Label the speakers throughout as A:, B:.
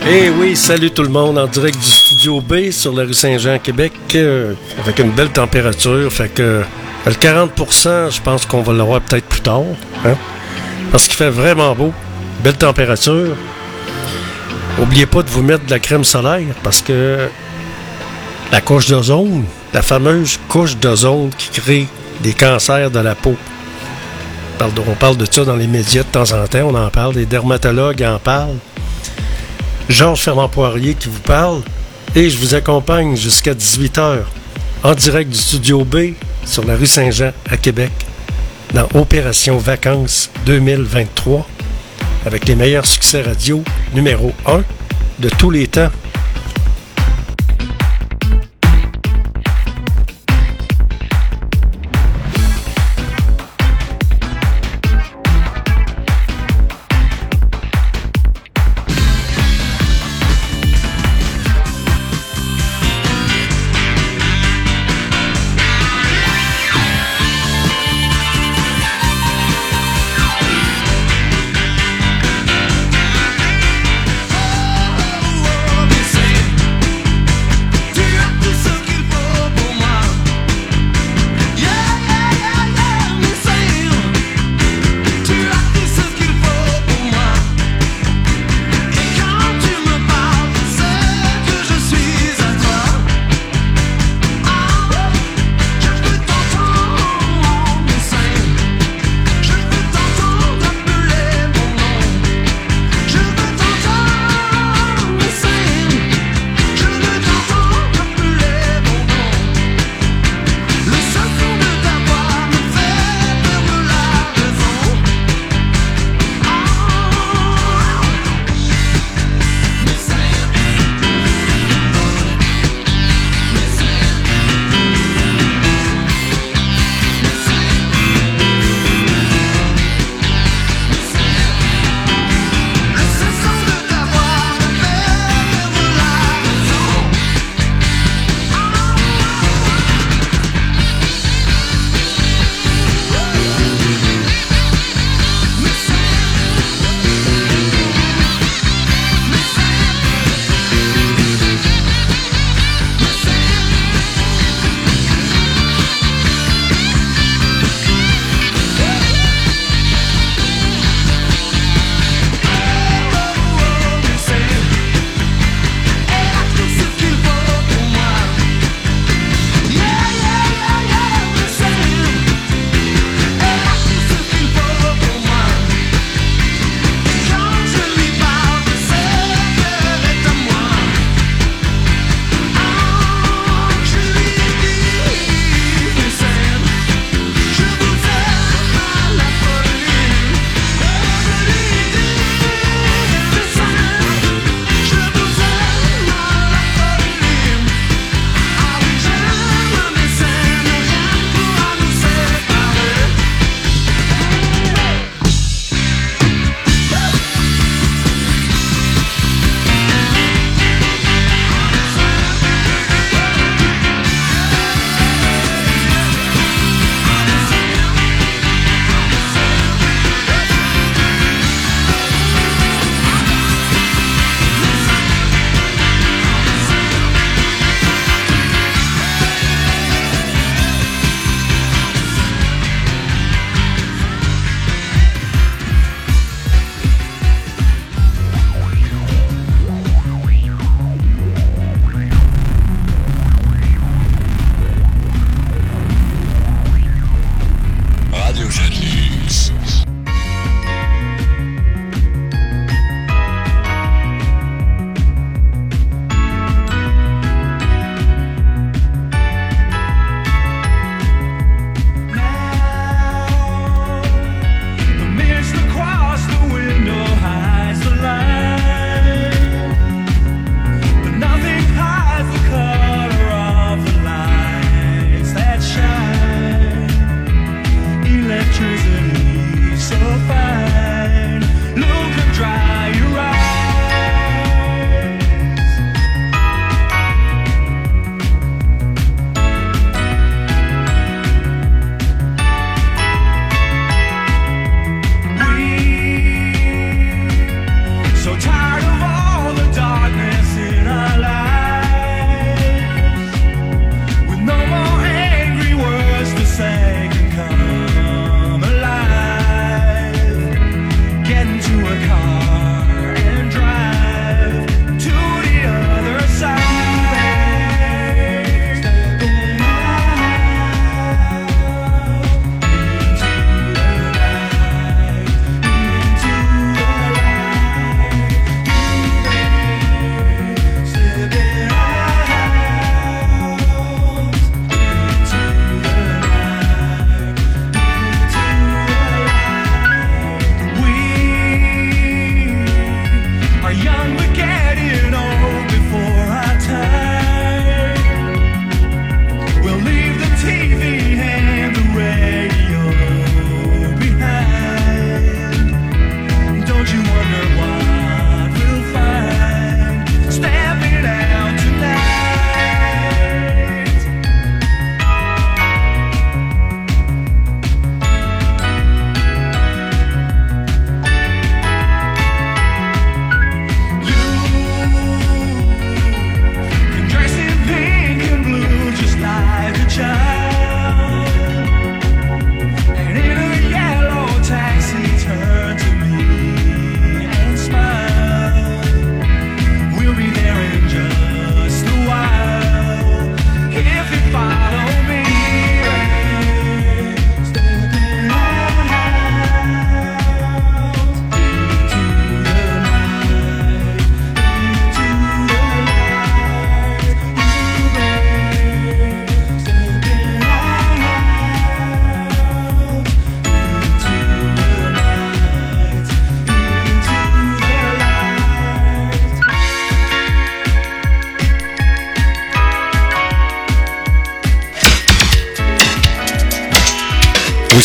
A: Eh oui, salut tout le monde, en direct du Studio B sur la rue Saint-Jean à Québec, avec une belle température, fait que le 40%, je pense qu'on va l'avoir peut-être plus tard, hein? Parce qu'il fait vraiment beau, belle température. N'oubliez pas de vous mettre de la crème solaire, parce que la couche d'ozone, la fameuse couche d'ozone qui crée des cancers de la peau. On parle de ça dans les médias de temps en temps, on en parle, les dermatologues en parlent. Georges Fernand Poirier qui vous parle et je vous accompagne jusqu'à 18h en direct du Studio B sur la rue Saint-Jean à Québec dans Opération Vacances 2023 avec les meilleurs succès radio numéro 1 de tous les temps.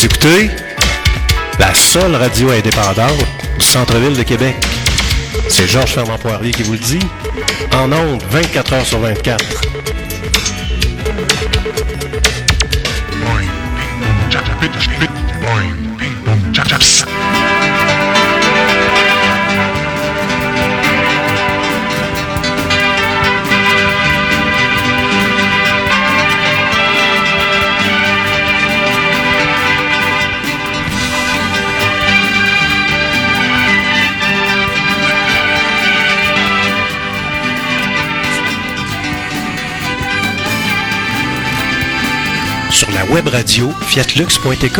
B: Vous écoutez la seule radio indépendante du centre-ville de Québec. C'est Georges Fernand-Poirier qui vous le dit. En ondes, 24 heures sur 24. Sur la web radio fiatlux.tk.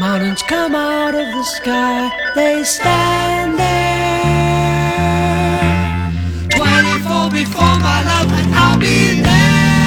C: Mountains come out of the sky, they stand there. 24 before my love, and I'll be there.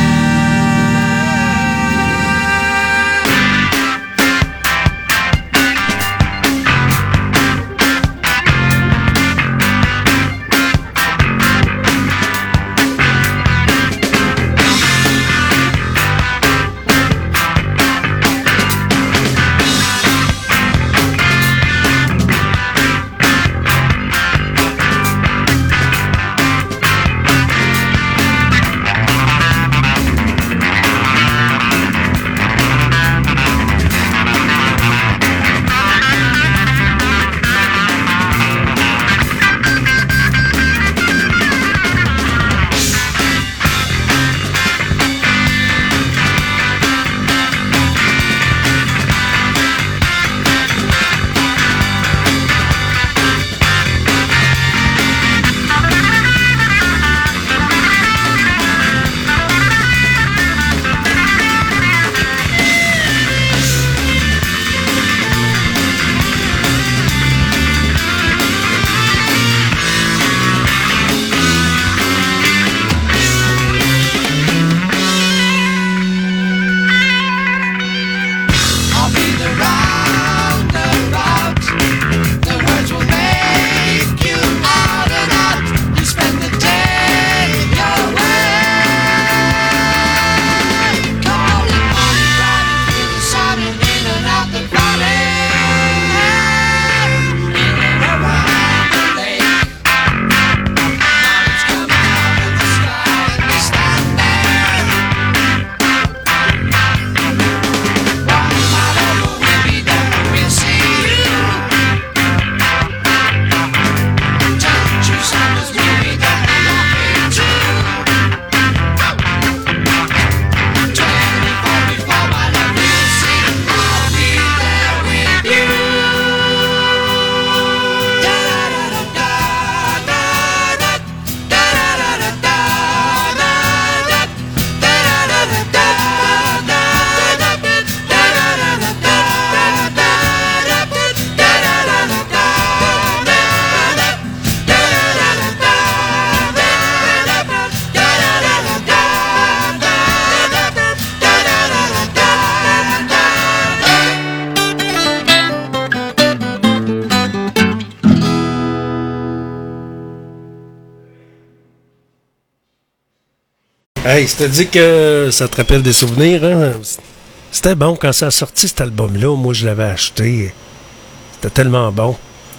A: Hey, je te dis que ça te rappelle des souvenirs, hein? C'était bon quand ça a sorti cet album-là. Moi, je l'avais acheté. C'était tellement bon.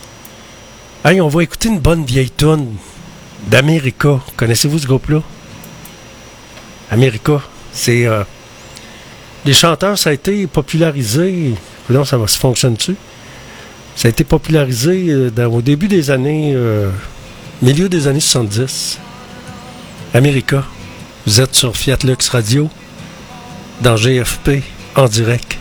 A: Hey, on va écouter une bonne vieille toune d'America. Connaissez-vous ce groupe-là? America. C'est... les chanteurs, ça a été popularisé... Non, ça se fonctionne-tu? Ça a été popularisé au début des années... milieu des années 70. America. Vous êtes sur Fiat Lux Radio, dans GFP, en direct.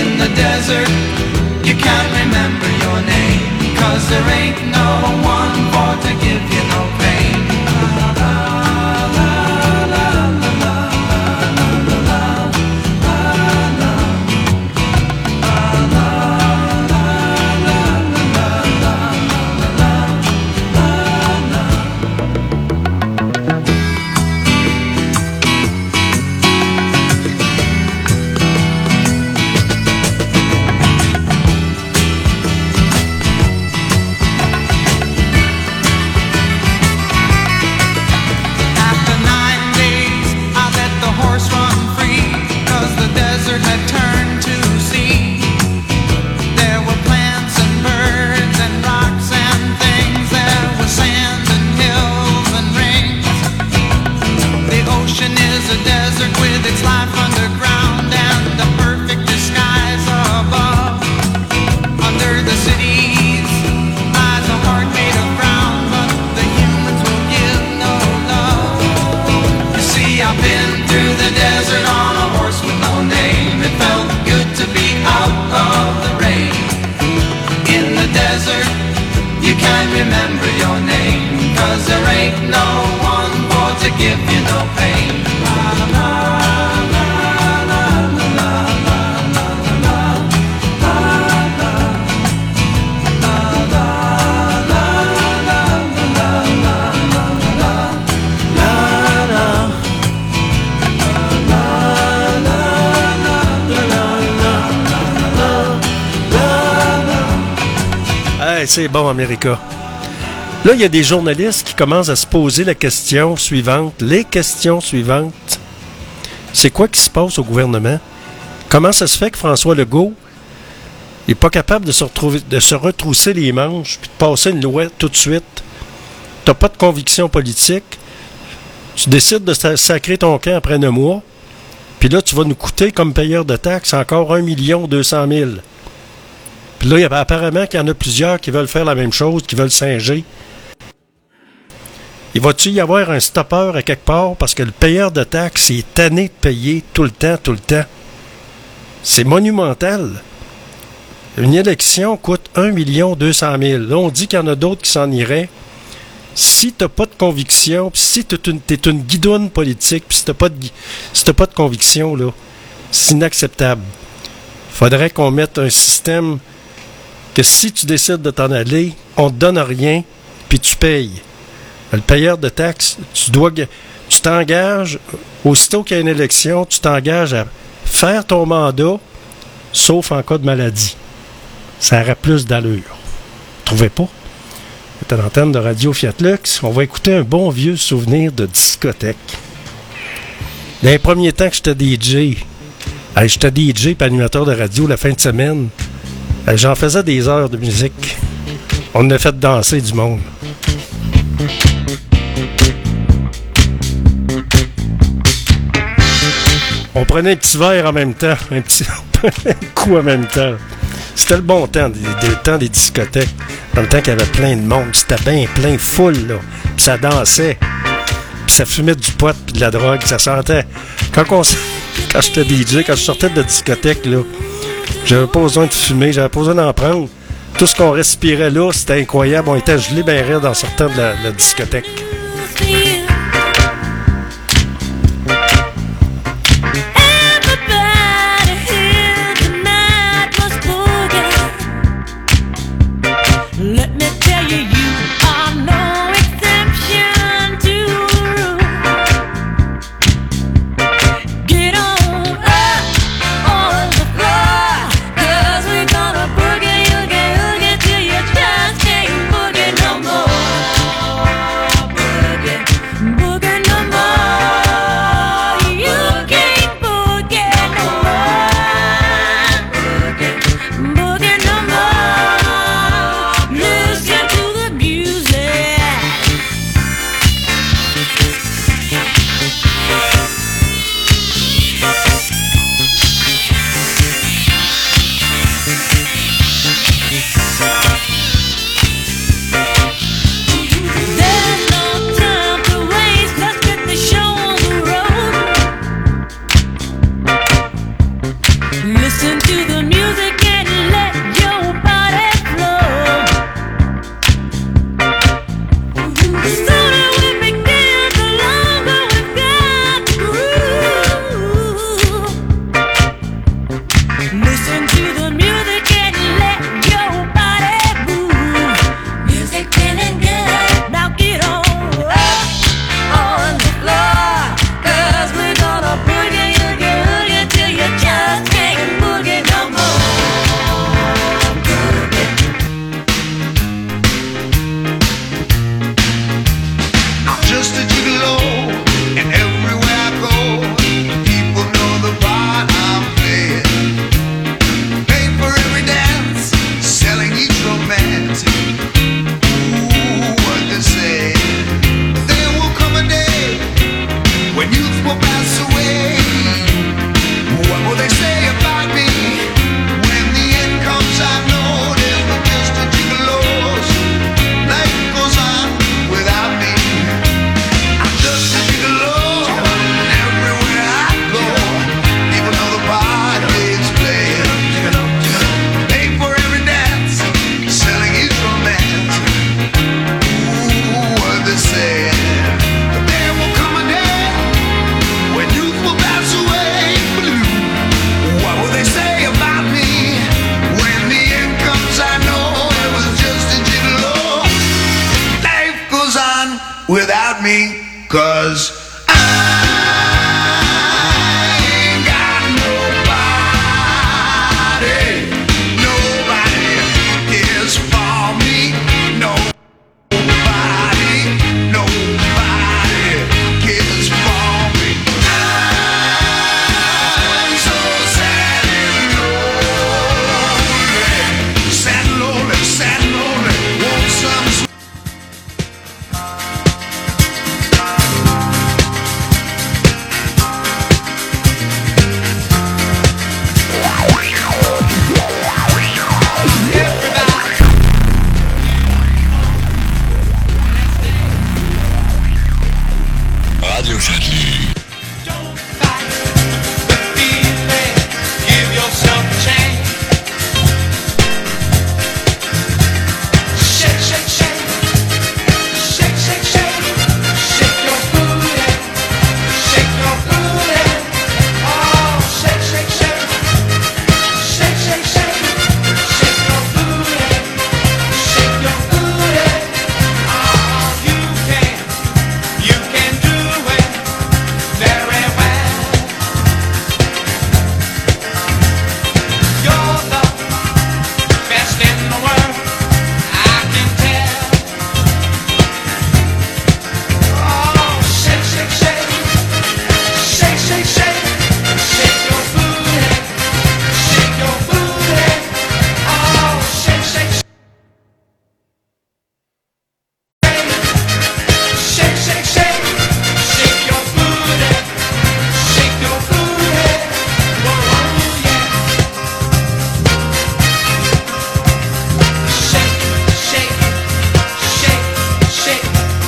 C: desert, you can't remember your name, 'cause there ain't no one desert, you can't remember your name, 'cause there ain't no one for to give you no pain. La, la, la, la, la, la, la, la,
A: Hey, c'est bon, America. Là, il y a des journalistes qui commencent à se poser les questions suivantes. C'est quoi qui se passe au gouvernement? Comment ça se fait que François Legault n'est pas capable de se retrousser les manches puis de passer une loi tout de suite? T'as pas de conviction politique. Tu décides de sacrer ton camp après 9 mois. Puis là, tu vas nous coûter comme payeur de taxes encore 1 200 000. Puis là, apparemment qu'il y en a plusieurs qui veulent faire la même chose, qui veulent singer. Il va-tu y avoir un stoppeur à quelque part parce que le payeur de taxes est tanné de payer tout le temps? C'est monumental. Une élection coûte 1 200 000. Là, on dit qu'il y en a d'autres qui s'en iraient. Si t'as pas de conviction, puis si t'es une guidoune politique, puis si t'as pas de conviction, là, c'est inacceptable. Faudrait qu'on mette un système que si tu décides de t'en aller, on te donne rien, puis tu payes. Le payeur de taxes, tu t'engages, aussitôt qu'il y a une élection, tu t'engages à faire ton mandat, sauf en cas de maladie. Ça aurait plus d'allure. Trouvez pas? C'est à l'antenne de Radio Fiat Lux. On va écouter un bon vieux souvenir de discothèque. Dans les premiers temps que j'étais DJ, et animateur de radio la fin de semaine, j'en faisais des heures de musique. On a fait danser du monde. On prenait un petit verre en même temps, un coup en même temps. C'était le bon temps, des temps des discothèques. Dans le temps qu'il y avait plein de monde, c'était bien plein, full, là. Puis ça dansait. Puis ça fumait du pot puis de la drogue, ça sentait. Quand j'étais DJ, quand je sortais de la discothèque, là, j'avais pas besoin de fumer, j'avais pas besoin d'en prendre. Tout ce qu'on respirait là, c'était incroyable. On était gelés bien raides en sortant de la discothèque.
D: Selling without me, 'cause I ain't got nobody. Nobody cares for me. Nobody cares for me. I'm so sad and lonely, sad and lonely, want some.
C: Radio Châtelet. Don't fight the feeling. Give yourself a chance. Shake, shake, shake. Shake, shake, shake. Shake your booty. Shake your booty. Oh, shake, shake, shake. Shake, shake, shake. Shake your booty. Shake your booty. Oh, you can do it very well. You're the best in the world, I can tell. Oh, shake, shake, shake. Shake, shake, shake. Shake your booty. Shake your booty. Oh, shake, shake, shake. Shake, shake, shake. Shake your booty. Shake your booty. Oh, yeah. Shake, shake, shake, shake.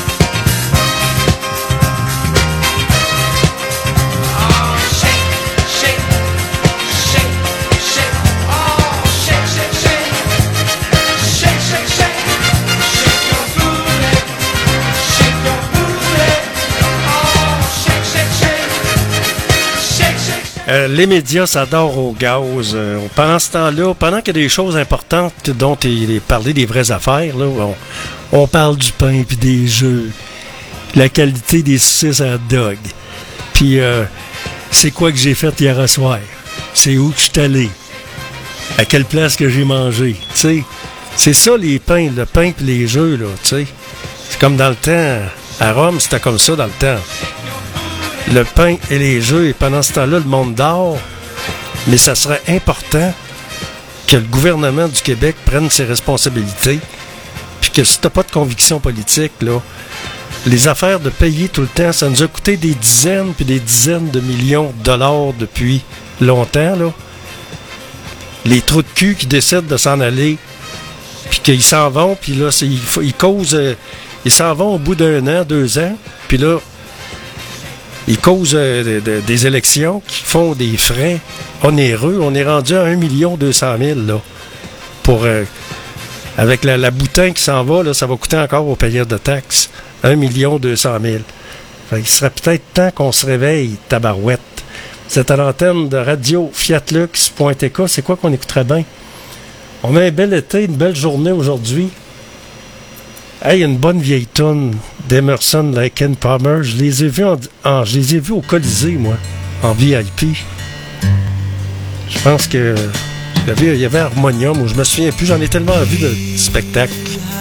C: Oh, shake, shake, shake, shake. Oh, shake, shake, shake. Shake, shake, shake. Shake your booty. Shake your booty. Oh, shake, shake, shake. Shake, shake, shake.
A: Les médias s'adorent au gaz. Pendant ce temps-là, pendant qu'il y a des choses importantes dont il est parlé des vraies affaires, là, on parle du pain puis des jeux, la qualité des saucisses à hot dog. Puis, c'est quoi que j'ai fait hier soir? C'est où que je suis allé? À quelle place que j'ai mangé? Tu sais, c'est ça les pains, le pain puis les jeux, là, tu sais. C'est comme dans le temps, à Rome, c'était comme ça dans le temps. Le pain et les jeux, et pendant ce temps-là, le monde dort. Mais ça serait important que le gouvernement du Québec prenne ses responsabilités, puis que si t'as pas de conviction politique, là, les affaires de payer tout le temps, ça nous a coûté des dizaines puis des dizaines de millions de dollars depuis longtemps, là. Les trous de cul qui décident de s'en aller, puis qu'ils s'en vont, puis là, ils causent... ils s'en vont au bout d'1 an, 2 ans, puis là, ils causent des élections qui font des frais onéreux. On est rendu à 1 200 000, là. Pour, avec la boutin qui s'en va, là, ça va coûter encore aux payeurs de taxes. 1 200 000. Fait qu'il serait peut-être temps qu'on se réveille, tabarouette. C'est à l'antenne de Radio Fiatlux.tk. C'est quoi qu'on écouterait bien? On a un bel été, une belle journée aujourd'hui. Hey, une bonne vieille toune d'Emerson, Lake and Palmer. Je les ai vus je les ai vus au Colisée, moi, en VIP. Je pense que il y avait Harmonium, ou je me souviens plus, j'en ai tellement vu de spectacles.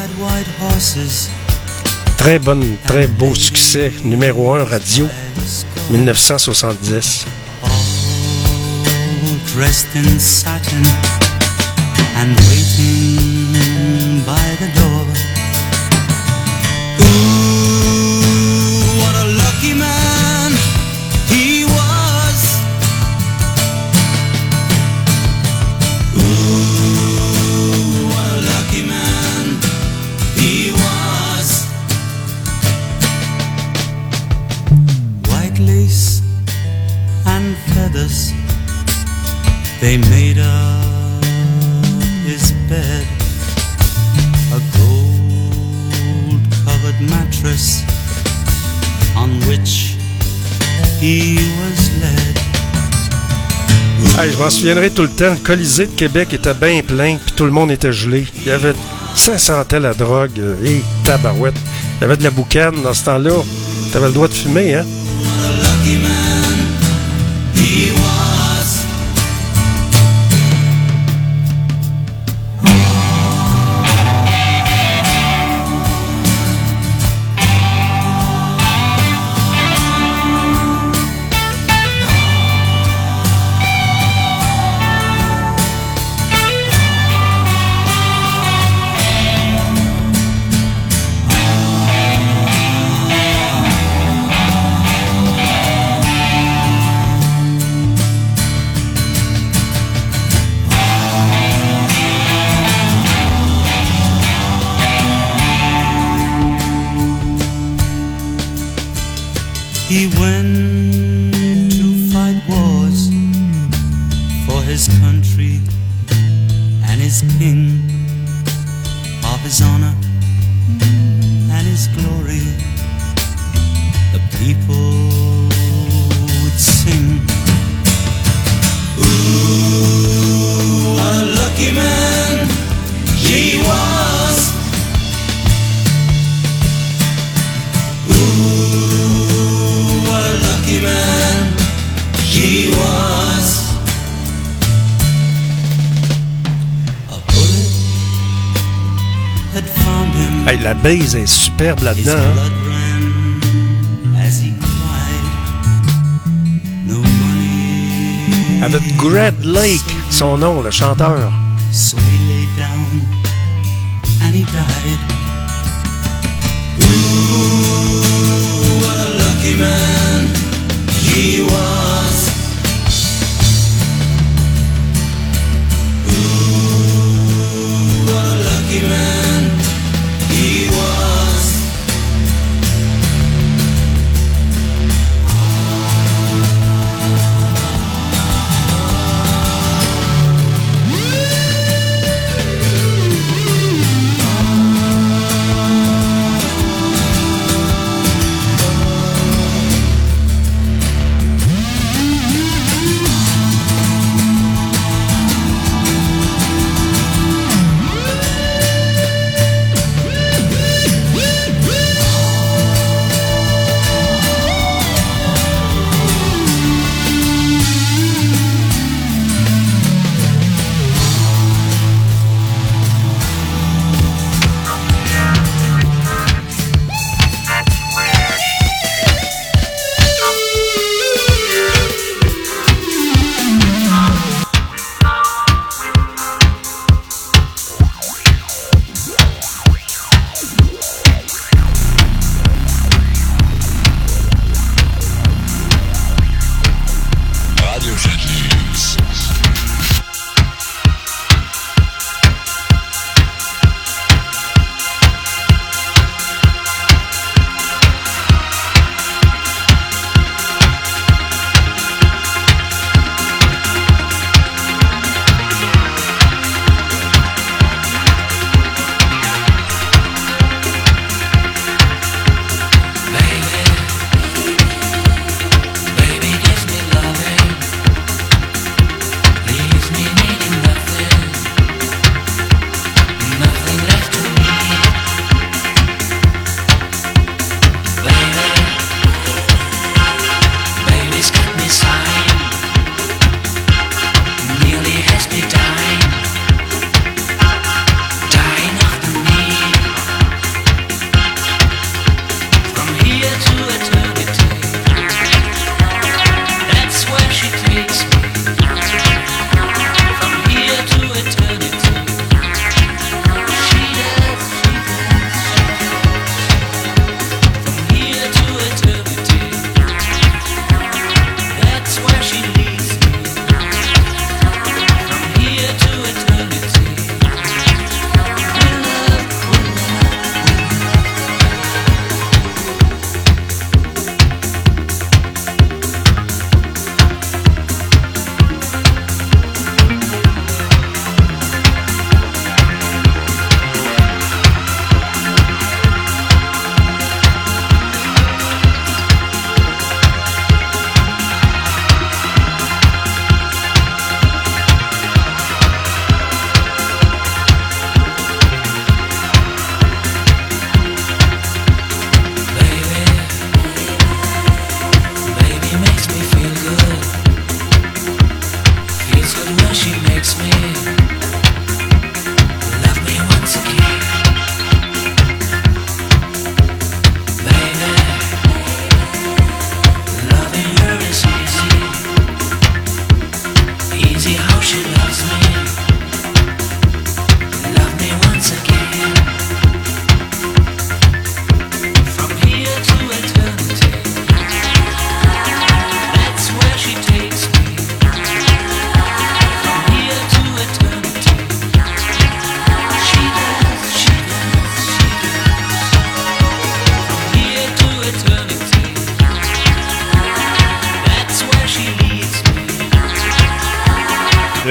A: Très beau succès, numéro 1 radio, 1970.
E: Dressed in satin and waiting by the door. Ooh, what a lucky man he was. Ooh, what a lucky man he was. White lace and feathers, they made up his bed. A gold-covered mattress on which he was led.
A: Hey, je m'en souviendrai tout le temps. Le Colisée de Québec était bien plein, puis tout le monde était gelé. Il y avait Ça sentait la drogue. Et tabarouette. Il y avait de la boucane dans ce temps-là. T'avais le droit de fumer, hein?
E: Lucky man he was. He went to fight wars for his country and his king, of his honor and his glory. The people would sing, ooh, what a lucky man he was. Man, he was. A bullet had found him.
A: Hey, la base est superbe
E: His
A: là-dedans. Hein?
E: blood ran as he cried. No money.
A: Avec Greg Lake, son nom, le chanteur.
E: So he lay down and he died. Ooh, what a lucky man he was. Ooh, what a lucky man he was.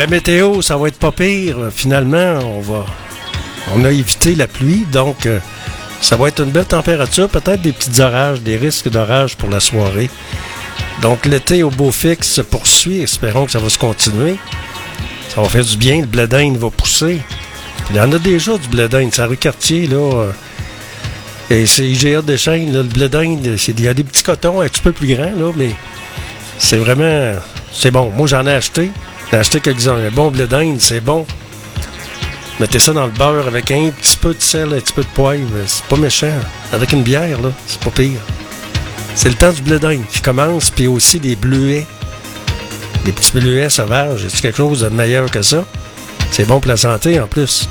A: la météo, ça va être pas pire. Finalement, on a évité la pluie, donc ça va être une belle température. Peut-être des petits orages, des risques d'orage pour la soirée. Donc l'été au beau fixe se poursuit. Espérons que ça va se continuer. Ça va faire du bien. Le blé d'Inde va pousser. Il y en a déjà du blé d'Inde. C'est à rue Cartier, là. Et c'est IGA Deschênes, là, le blé d'Inde. Il y a des petits cotons un petit peu plus grands, là, mais c'est vraiment... C'est bon. Moi, j'en ai acheté. J'ai acheté quelques-uns. Un bon blé d'Inde, c'est bon. Mettez ça dans le beurre avec un petit peu de sel, un petit peu de poivre. C'est pas méchant. Avec une bière, là, c'est pas pire. C'est le temps du blé d'Inde qui commence, puis aussi des bleuets. Des petits bleuets sauvages. Est-ce quelque chose de meilleur que ça? C'est bon pour la santé, en plus.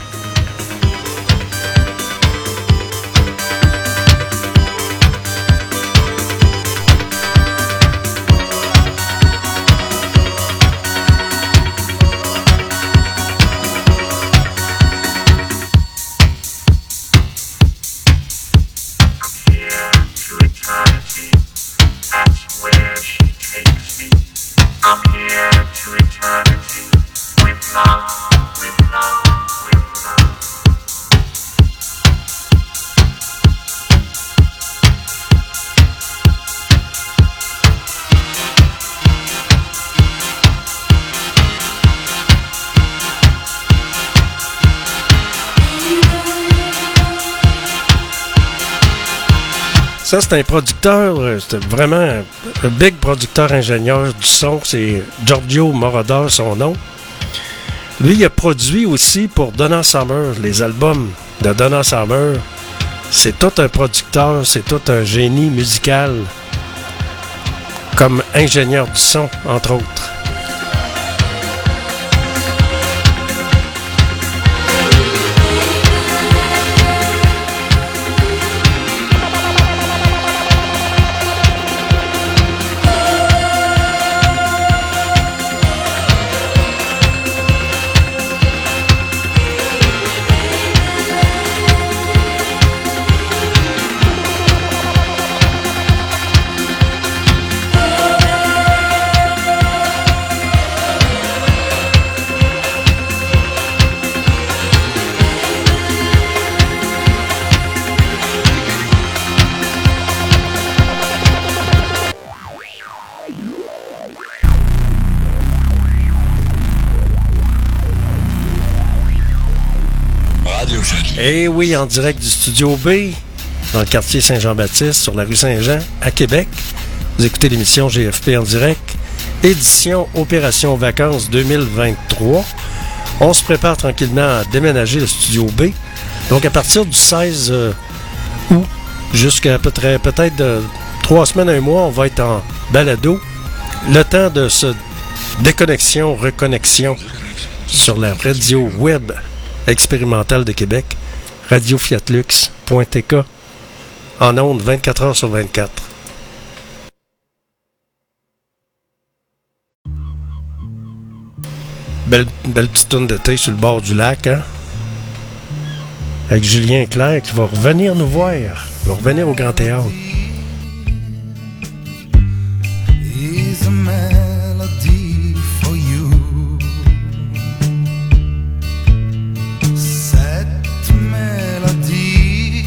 A: Ça, c'est un producteur, c'est vraiment un big producteur ingénieur du son. C'est Giorgio Moroder, son nom. Lui, il a produit aussi pour Donna Summer, les albums de Donna Summer. C'est tout un producteur, c'est tout un génie musical, comme ingénieur du son, entre autres. Et oui, en direct du Studio B, dans le quartier Saint-Jean-Baptiste, sur la rue Saint-Jean, à Québec. Vous écoutez l'émission GFP en direct, édition Opération Vacances 2023. On se prépare tranquillement à déménager le Studio B. Donc, à partir du 16 août, jusqu'à peut-être 3 semaines, 1 mois, on va être en balado. Le temps de se déconnexion, reconnexion sur la radio web expérimentale de Québec, radiofiatlux.tk, en ondes 24 heures sur 24. Belle petite tourne d'été sur le bord du lac, hein? Avec Julien Clerc qui va revenir nous voir. Il va revenir au Grand Théâtre.
D: Is a melody for you. Cette mélodie,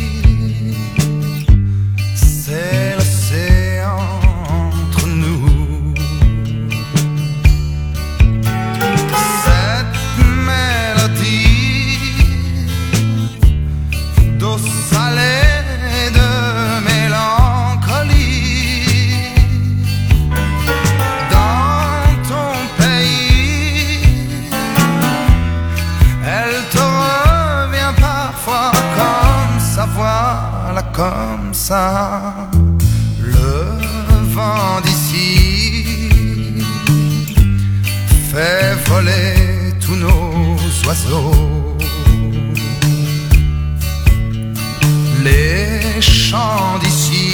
D: c'est l'océan entre nous. Cette mélodie d'eau salée, de mélancolie. Dans ton pays, elle te revient parfois comme ça, voilà comme ça. Le vent d'ici fait voler tous nos oiseaux. Les chants d'ici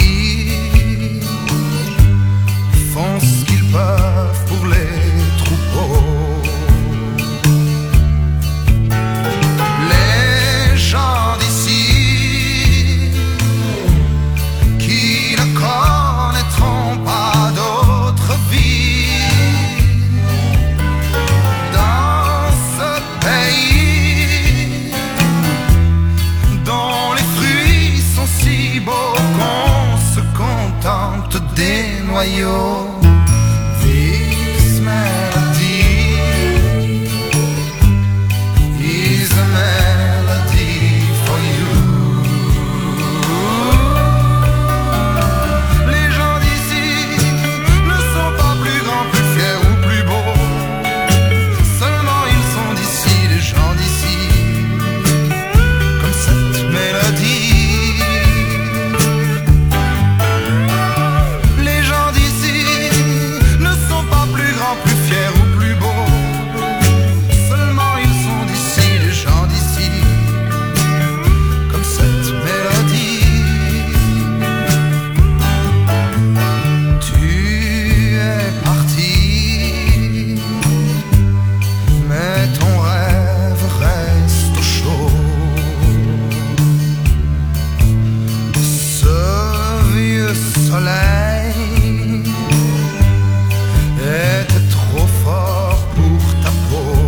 D: font ce qu'ils peuvent pour les troupeaux. Les gens d'ici qui ne connaîtront pas d'autre vie dans noyau. This melody is a melody for you. Les gens d'ici ne sont pas plus grands, plus fiers ou plus beaux. Seulement ils sont d'ici, les gens d'ici, comme cette mélodie. Les gens d'ici ne sont pas plus grands, plus fiers ou plus beaux. Seulement ils sont d'ici, les gens d'ici, comme cette mélodie. Tu es parti, mais ton rêve reste au chaud. Ce vieux soleil était trop fort pour ta peau.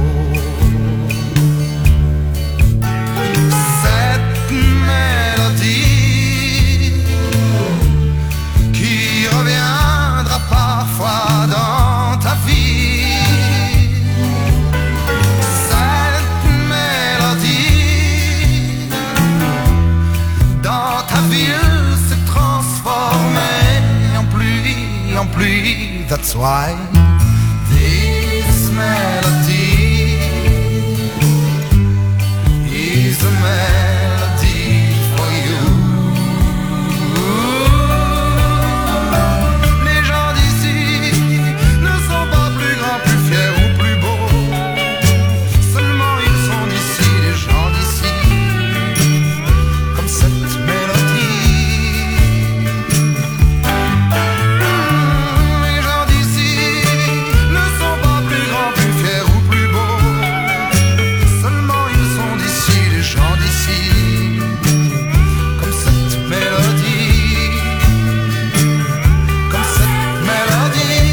D: Cette mélodie qui reviendra parfois dans ta vie. Cette mélodie dans ta ville s'est transformée en pluie. That's why this melody is a melody for you. Les gens d'ici ne sont pas plus grands, plus fiers ou plus beaux. Seulement ils sont d'ici, les gens d'ici, comme cette mélodie. Les gens d'ici ne sont pas plus grands, plus fiers ou plus beaux. Seulement ils sont d'ici, les gens d'ici, comme cette mélodie. Comme cette mélodie.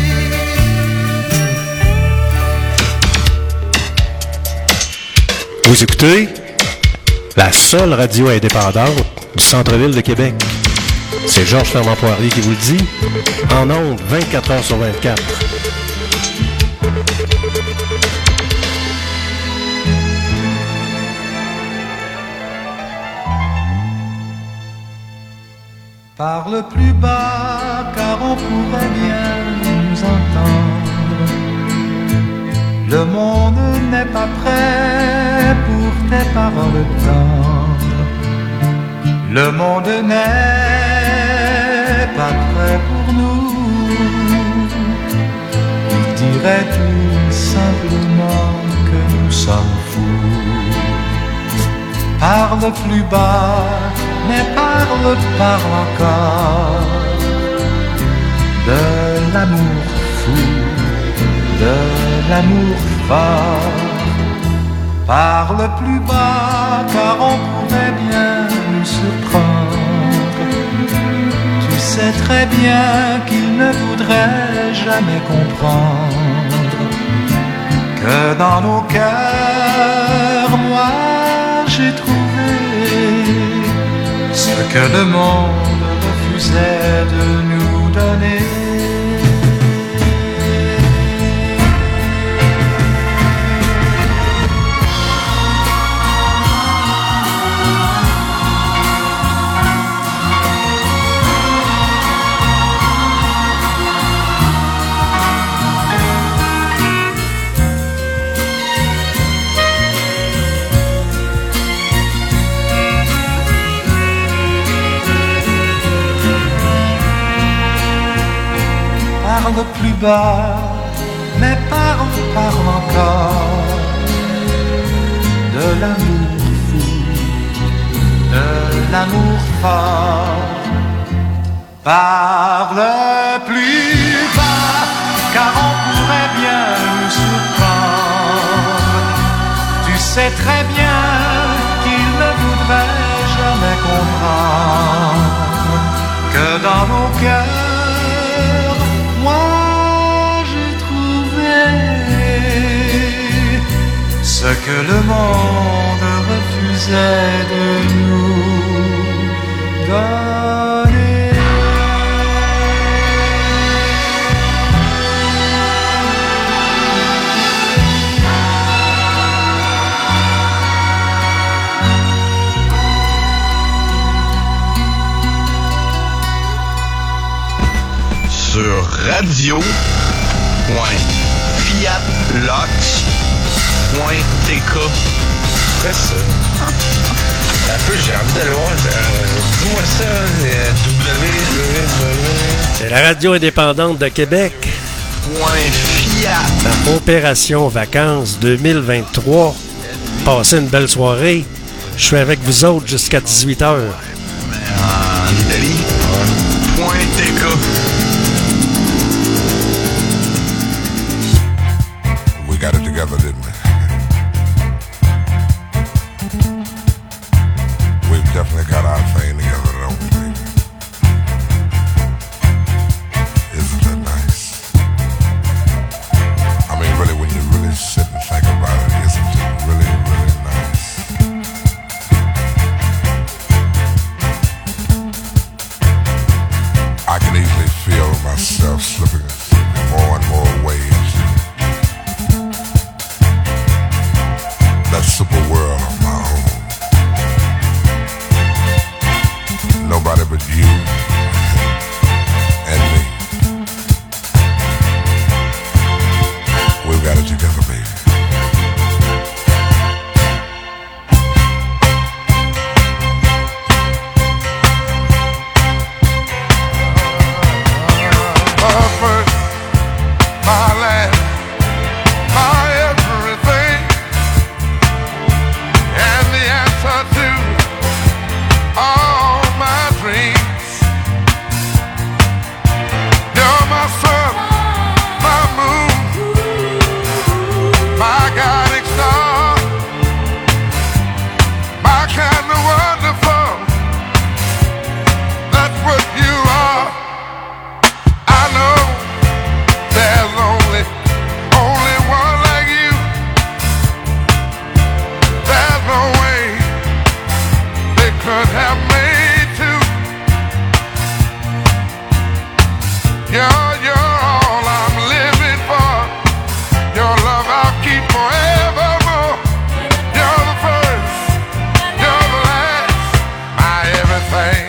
B: Vous écoutez la seule radio indépendante du centre-ville de Québec. C'est Georges Fermant-Poirier qui vous le dit, en ondes 24 heures sur 24.
E: Parle plus bas car on pourrait bien nous entendre. Le monde n'est pas prêt pour tes paroles tendres. Le monde n'est pas prêt pour nous. Il dirait tout simplement que nous sommes fous. Parle plus bas, mais parle encore de l'amour fou, de l'amour fort. Parle plus bas car on pourrait bien nous surprendre. Tu sais très bien qu'il ne voudrait jamais comprendre que dans nos cœurs, moi j'ai trouvé ce que le monde refusait de nous donner. Parle plus bas, mais parle encore de l'amour fou, de l'amour fort. Parle plus bas, car on pourrait bien nous surprendre. Tu sais très bien qu'il ne voudrait jamais comprendre que dans nos cœurs, moi j'ai trouvé ce que le monde refusait de nous donner.
F: radio.fiatlock.tk. Quoi ça? Un peu, j'ai envie d'aller voir. Dis-moi ça,
A: C'est la radio indépendante de Québec.
F: Fiat.
A: La Opération Vacances 2023. Passez une belle soirée. Je suis avec vous autres jusqu'à 18h.
F: En Italie. .tk.
D: We got it together, didn't we? We've definitely got our thing together, don't we, baby? Isn't that nice? I mean, really, when you really sit and think about it, isn't it really, really nice? I can easily feel myself slipping more and more ways. That super world of my own. Nobody but you and me. We've got it together, baby. My first, my last, my everything, and the answer to all my dreams. You're my sun, my moon, my guiding star, my kind of wonderful. That's what you are. I know there's only one like you. There's no way they could have made two. You're all I'm living for. Your love I'll keep forevermore. You're the first, you're the last, my everything.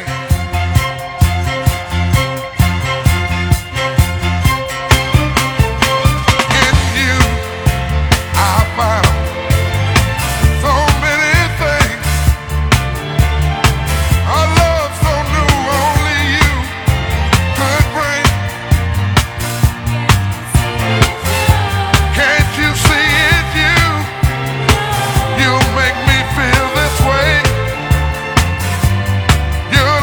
D: In you, I found so many things. A love so new, only you could bring. Can't you see it, you? You make me feel this way. You're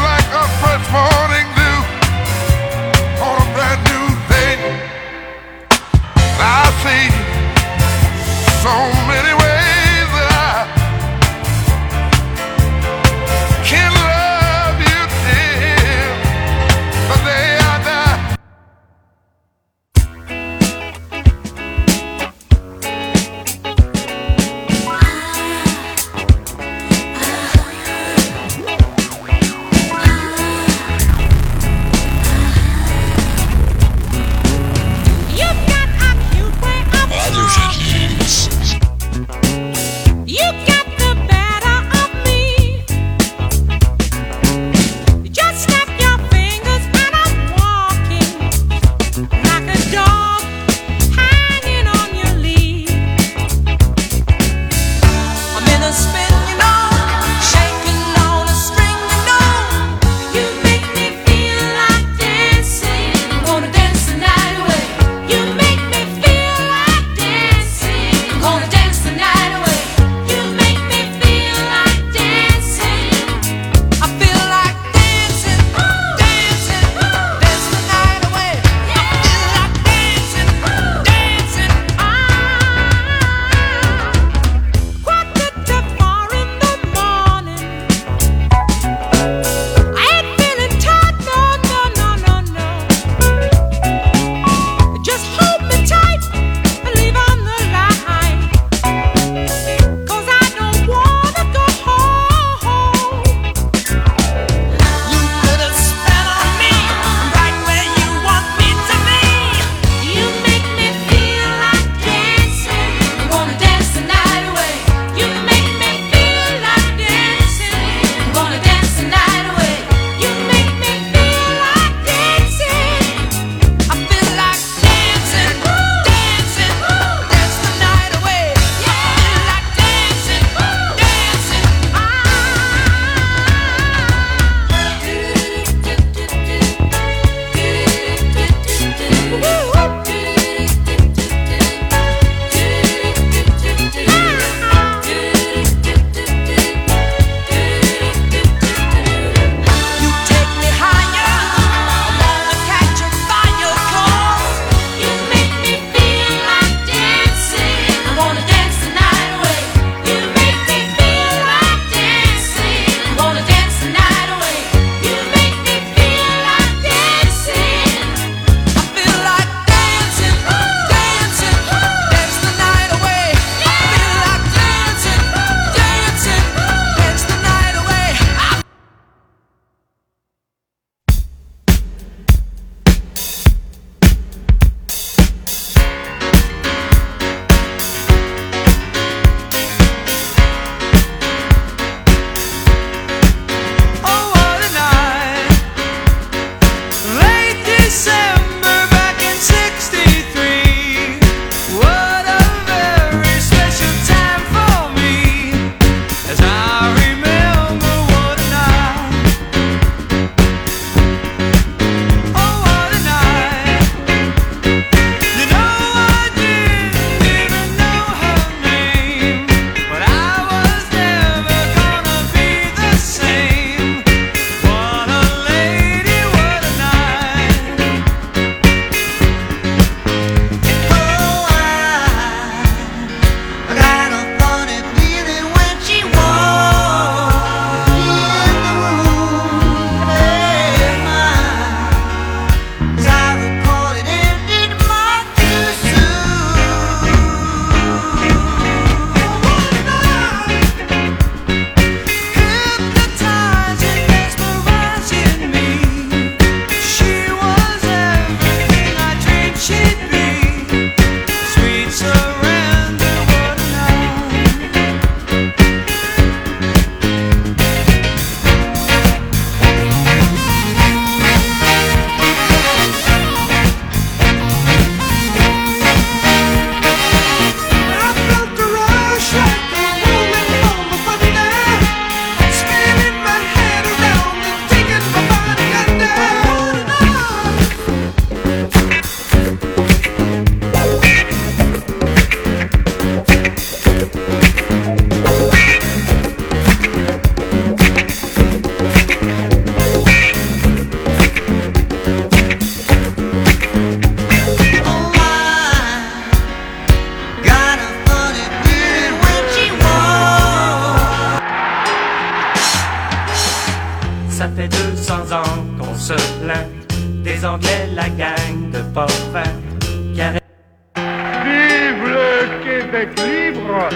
G: Ça fait 200 ans qu'on se plaint des Anglais, la gang de parfum qui arrête.
H: Vive le Québec libre!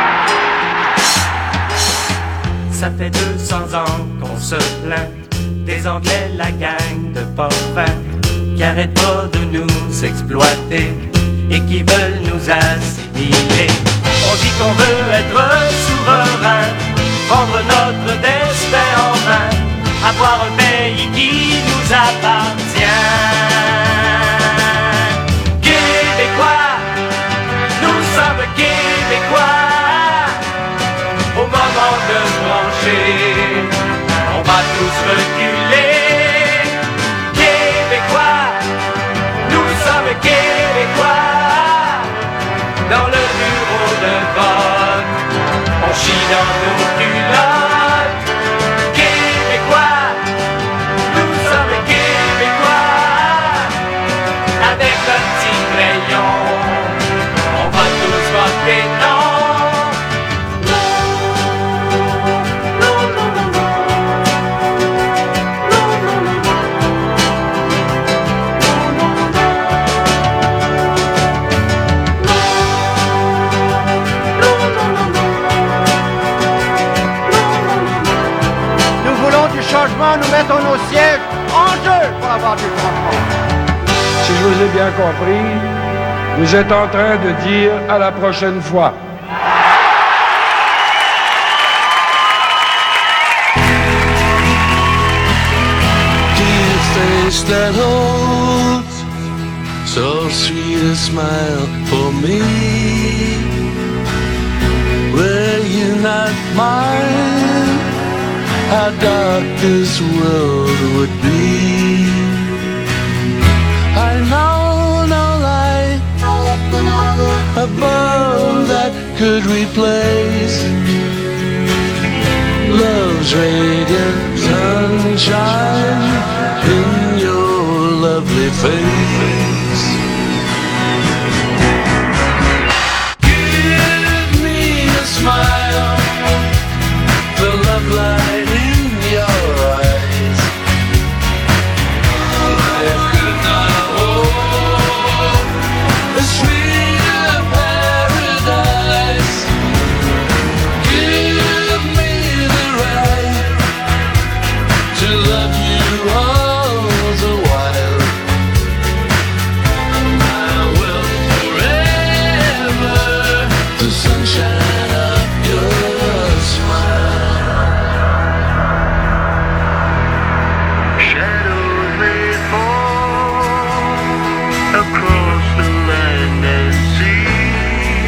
G: Ça fait 200 ans qu'on se plaint des Anglais, la gang de parfum qui arrêtent pas de nous exploiter et qui veulent nous assimiler. On dit qu'on veut être souverain, prendre notre destin en main, avoir un pays qui nous appartient. Québécois, nous sommes Québécois. Au moment de trancher, on va tous reculer. Québécois, nous sommes Québécois. Dans le bureau de vote, on chie dans nos culottes. Québécois, nous sommes Québécois. Avec un petit crayon, on va tous voter non.
H: Nous mettons nos sièges en jeu pour avoir du changement. Si je vous ai bien compris, vous êtes en train de dire à la prochaine fois.
C: Dear face that holds so sweet a smile for me, were you not mine, how dark this world would be. I know no light above that could replace love's radiant sunshine in your lovely face. Give me a smile, the love light in your eyes. I could not hold a sweeter paradise. Give me the right to love you all the while. I will forever the sunshine of your smile. Shadows may fall across the land and sea.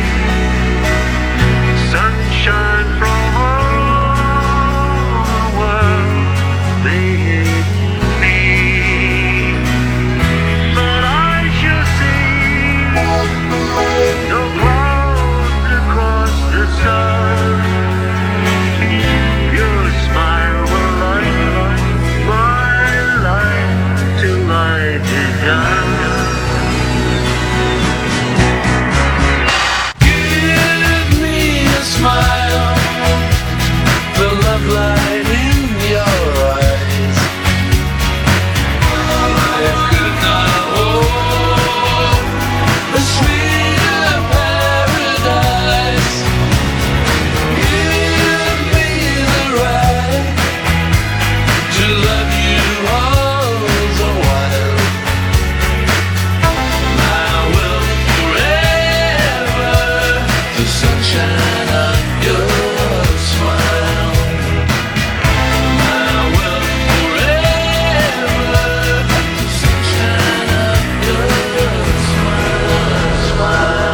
C: Sunshine from all the world, they hate me. But I shall see no clouds across the sun. Your smile will light my life till life is done. Give me a smile, the love light in your eyes. I could not hold a sweeter paradise. Give me the right to love you all the while. I will forever the sunshine of your smile. I will forever the sunshine of your smile.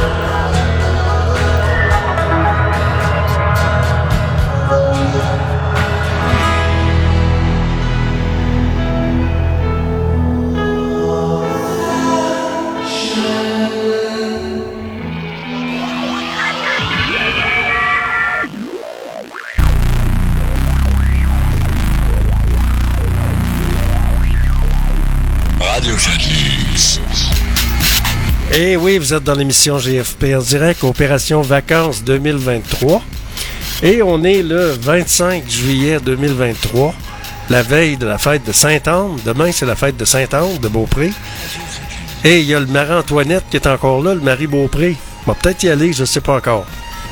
A: Et oui, vous êtes dans l'émission GFP en direct, Opération Vacances 2023. Et on est le 25 juillet 2023. la veille de la fête de Sainte-Anne. Demain, c'est la fête de Sainte-Anne de Beaupré. Et il y a le Marie-Antoinette qui est encore là, le Marie Beaupré. On va peut-être y aller, je ne sais pas encore.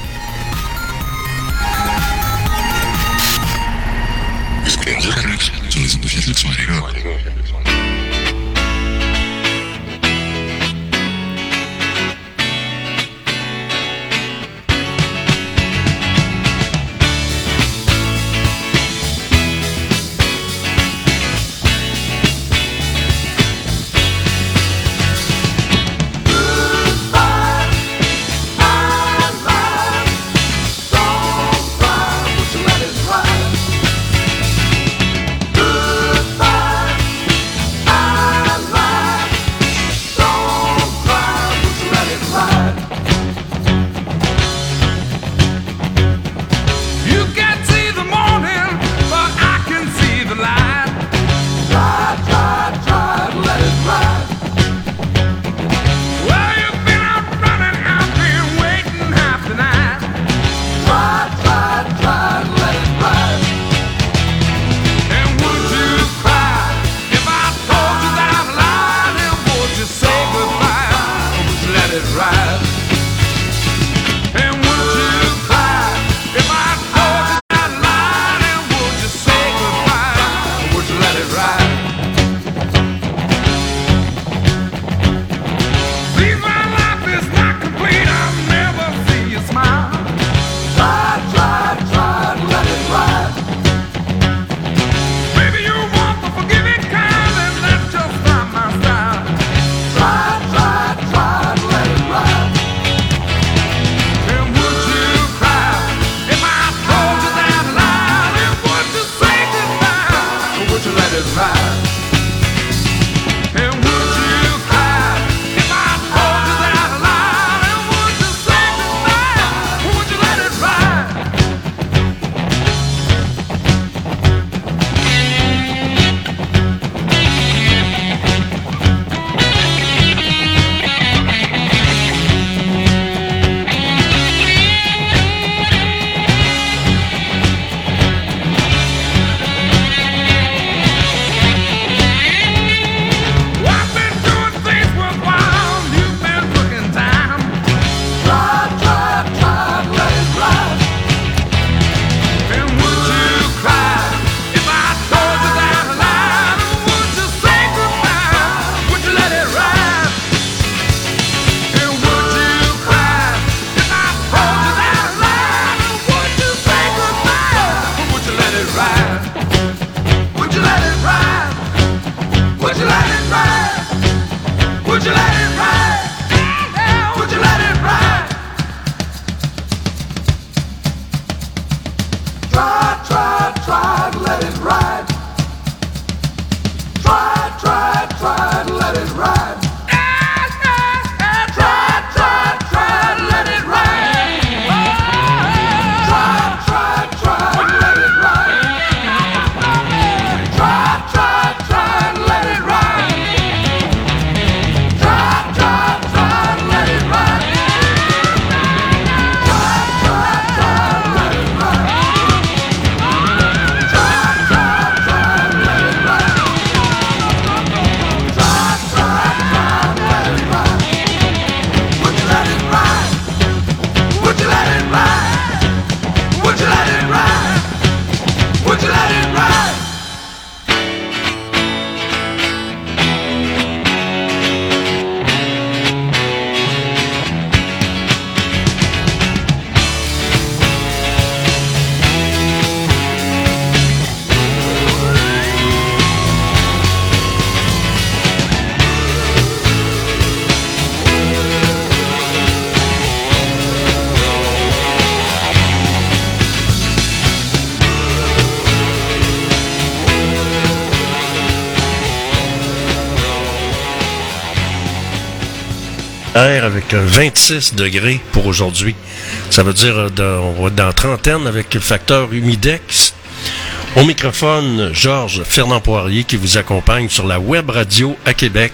A: Avec 26 degrés pour aujourd'hui. Ça veut dire on va être dans trentaine avec le facteur humidex. Au microphone, Georges Fernand Poirier qui vous accompagne sur la web radio à Québec,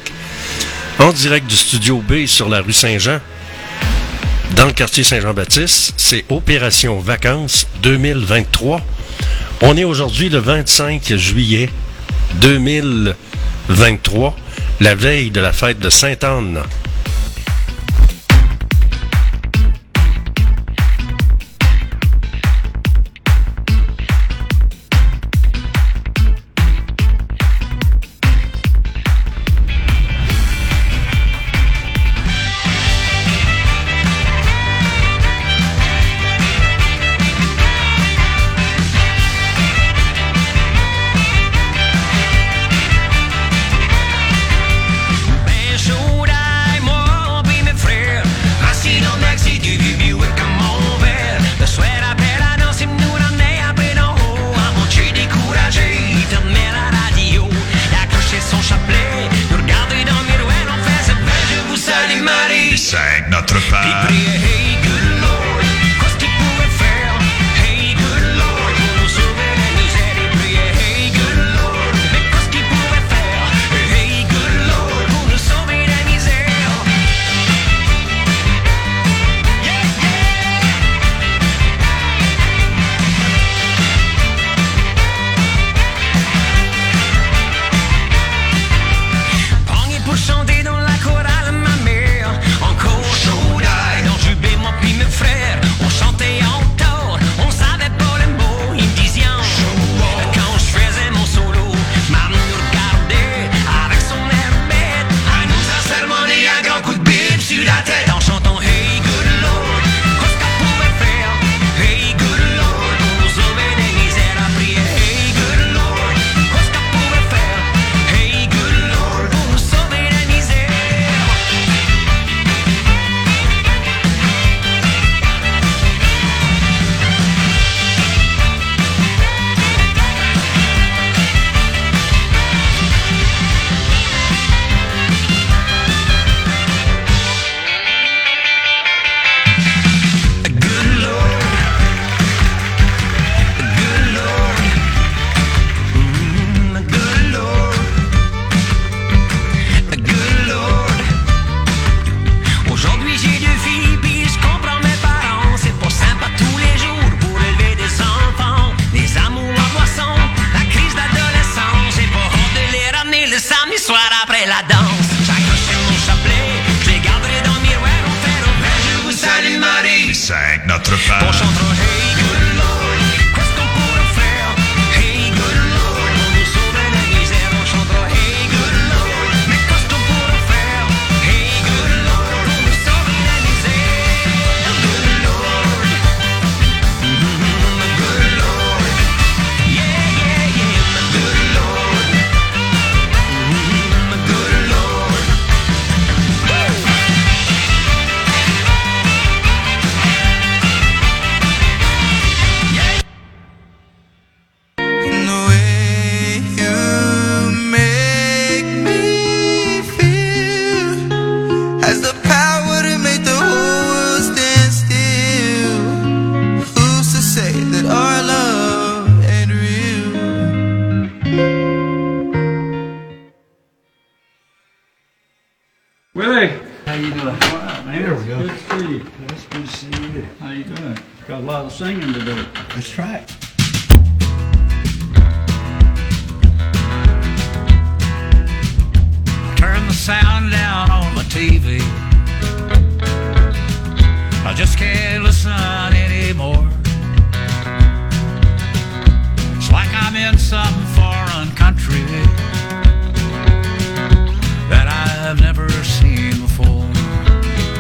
A: en direct du studio B sur la rue Saint-Jean, dans le quartier Saint-Jean-Baptiste. C'est Opération Vacances 2023. On est aujourd'hui le 25 juillet 2023, la veille de la fête de Sainte-Anne.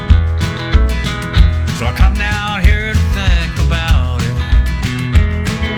I: So I come down here to think about it.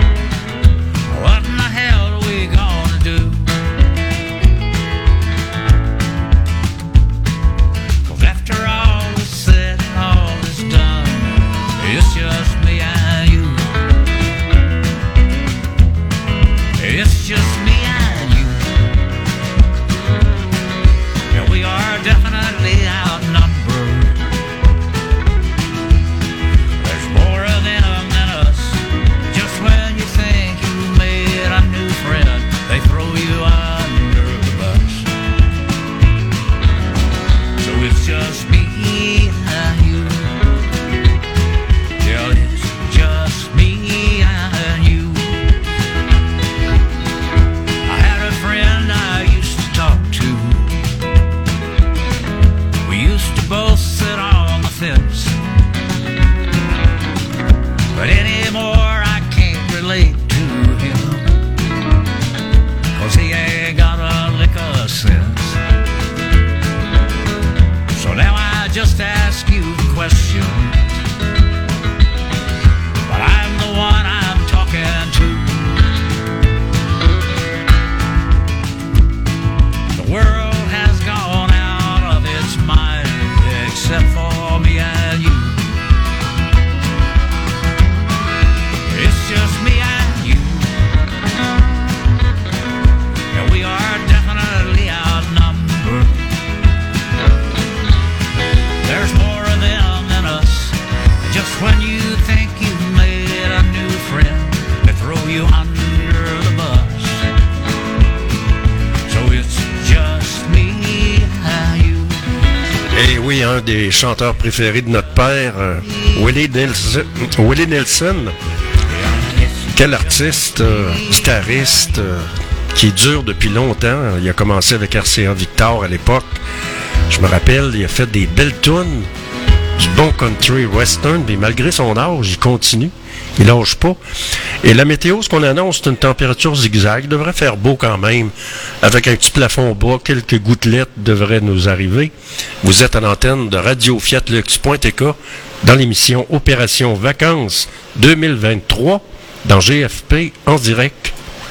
A: écouter un des chanteurs préférés de notre père, Willie Nelson. Quel artiste, guitariste, qui dure depuis longtemps. Il a commencé avec RCA Victor à l'époque. Je me rappelle, il a fait des belles tunes, du bon country western, mais malgré son âge, il continue. Il lâche pas. Et la météo, ce qu'on annonce, c'est une température zigzag. Il devrait faire beau quand même. Avec un petit plafond bas, quelques gouttelettes devraient nous arriver. Vous êtes à l'antenne de radio-fiatlux.tk dans l'émission Opération Vacances 2023 dans GFP en direct.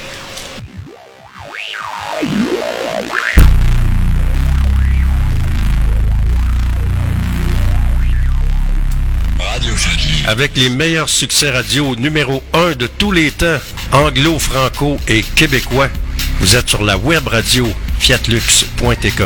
A: Avec les meilleurs succès radio numéro 1 de tous les temps, anglo, franco et québécois. Vous êtes sur la web radio fiatlux.tk.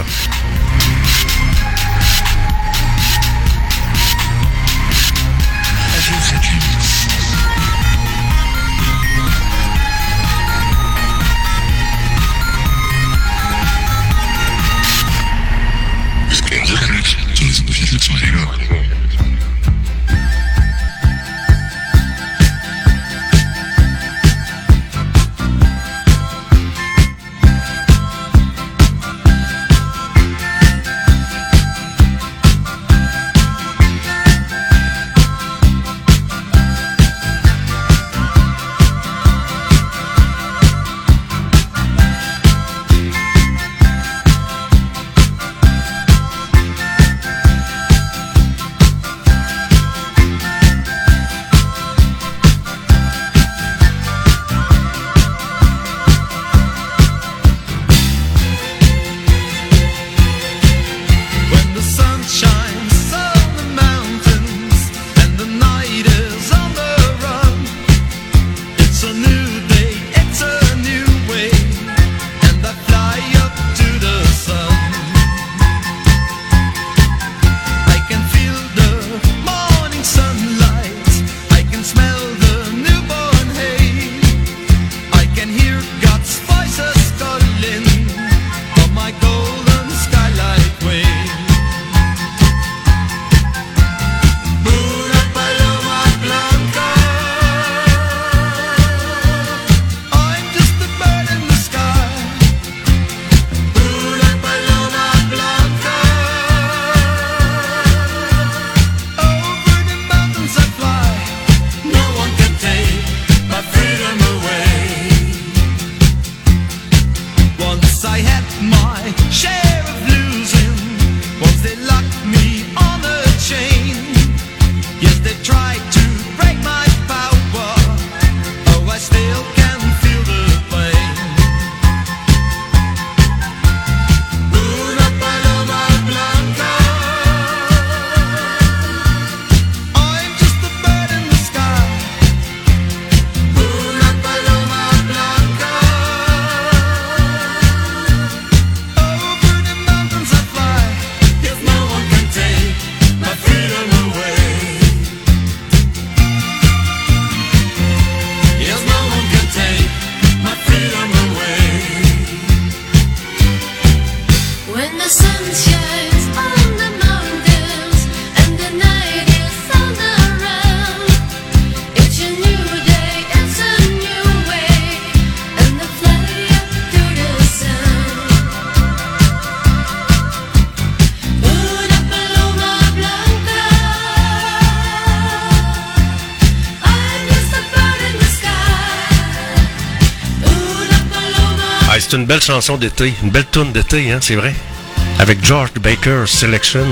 A: C'est une belle chanson d'été, une belle tune d'été, hein, c'est vrai. Avec George Baker Selection.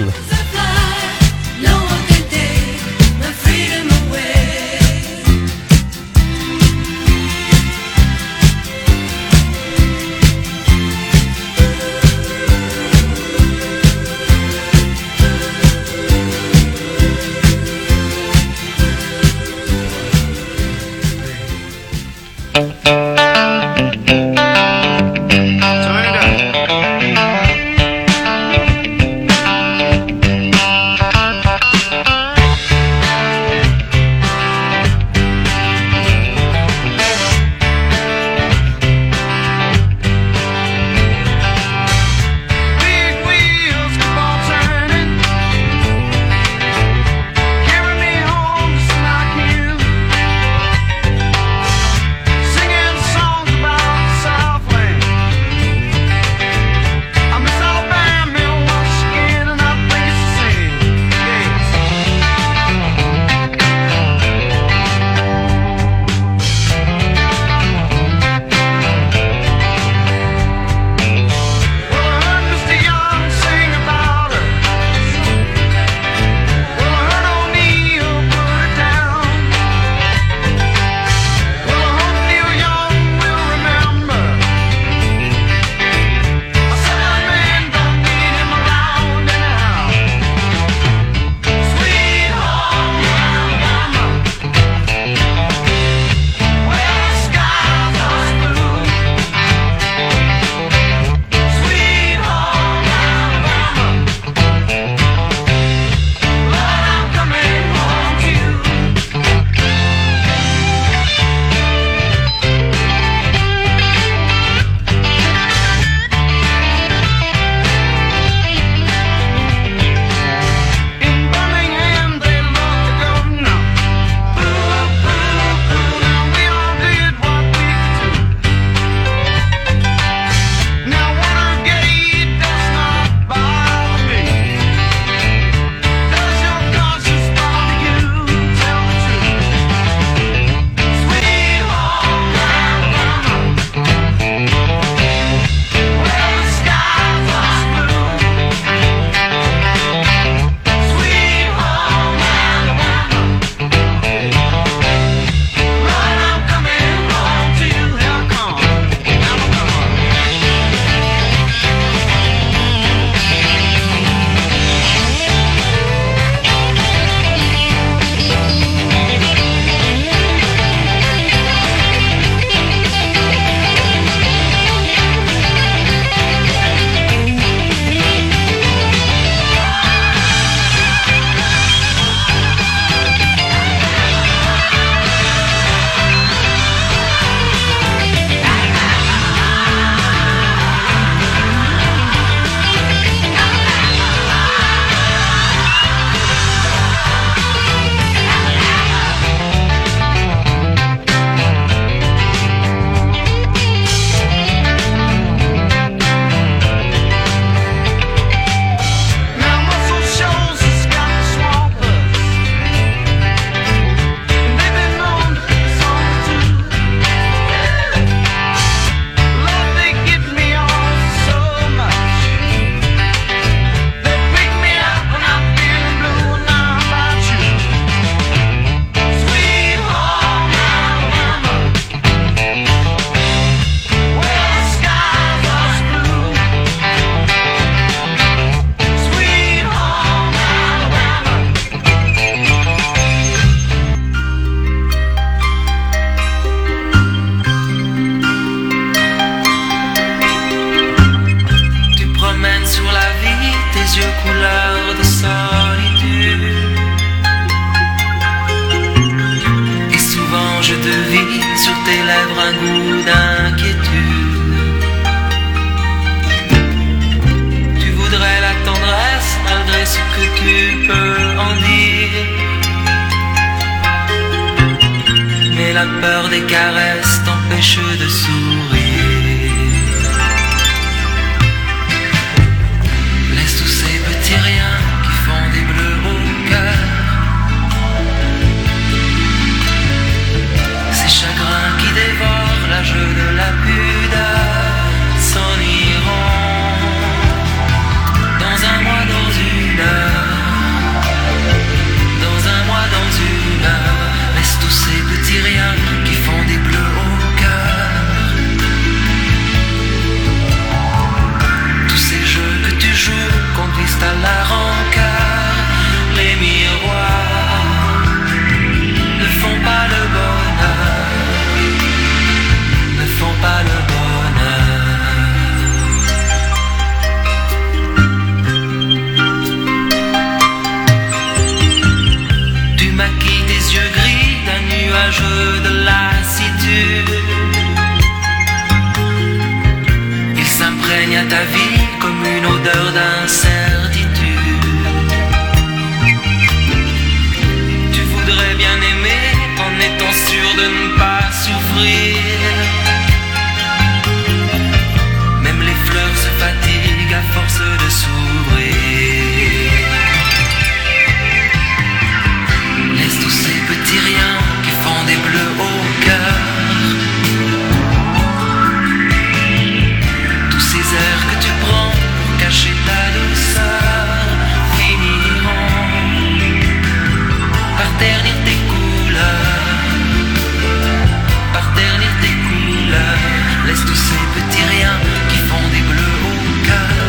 C: la peur des caresses t'empêche de sourire. Laisse tous ces petits riens qui font des bleus au cœur. Ces chagrins qui dévorent l'âge de la pudeur s'en iront dans un mois, dans une heure. Dans un mois, dans une heure. Laisse tous ces petits riens qui font des bleus au cœur. Tous ces jeux que tu joues conduisent à la rancœur. Les miroirs ne font pas le bonheur, ne font pas le bonheur. Tu maquilles tes yeux gris d'un nuage de lassitude. Il s'imprègne à ta vie comme une odeur d'incertitude. Tu voudrais bien aimer en étant sûr de ne pas souffrir. Même les fleurs se fatiguent à force de s'ouvrir. Laisse tous ces petits riens qui font des bleus au cœur. Tous ces airs que tu prends pour cacher ta douceur finiront par ternir tes couleurs, par ternir tes couleurs. Laisse tous ces petits riens qui font des bleus au cœur.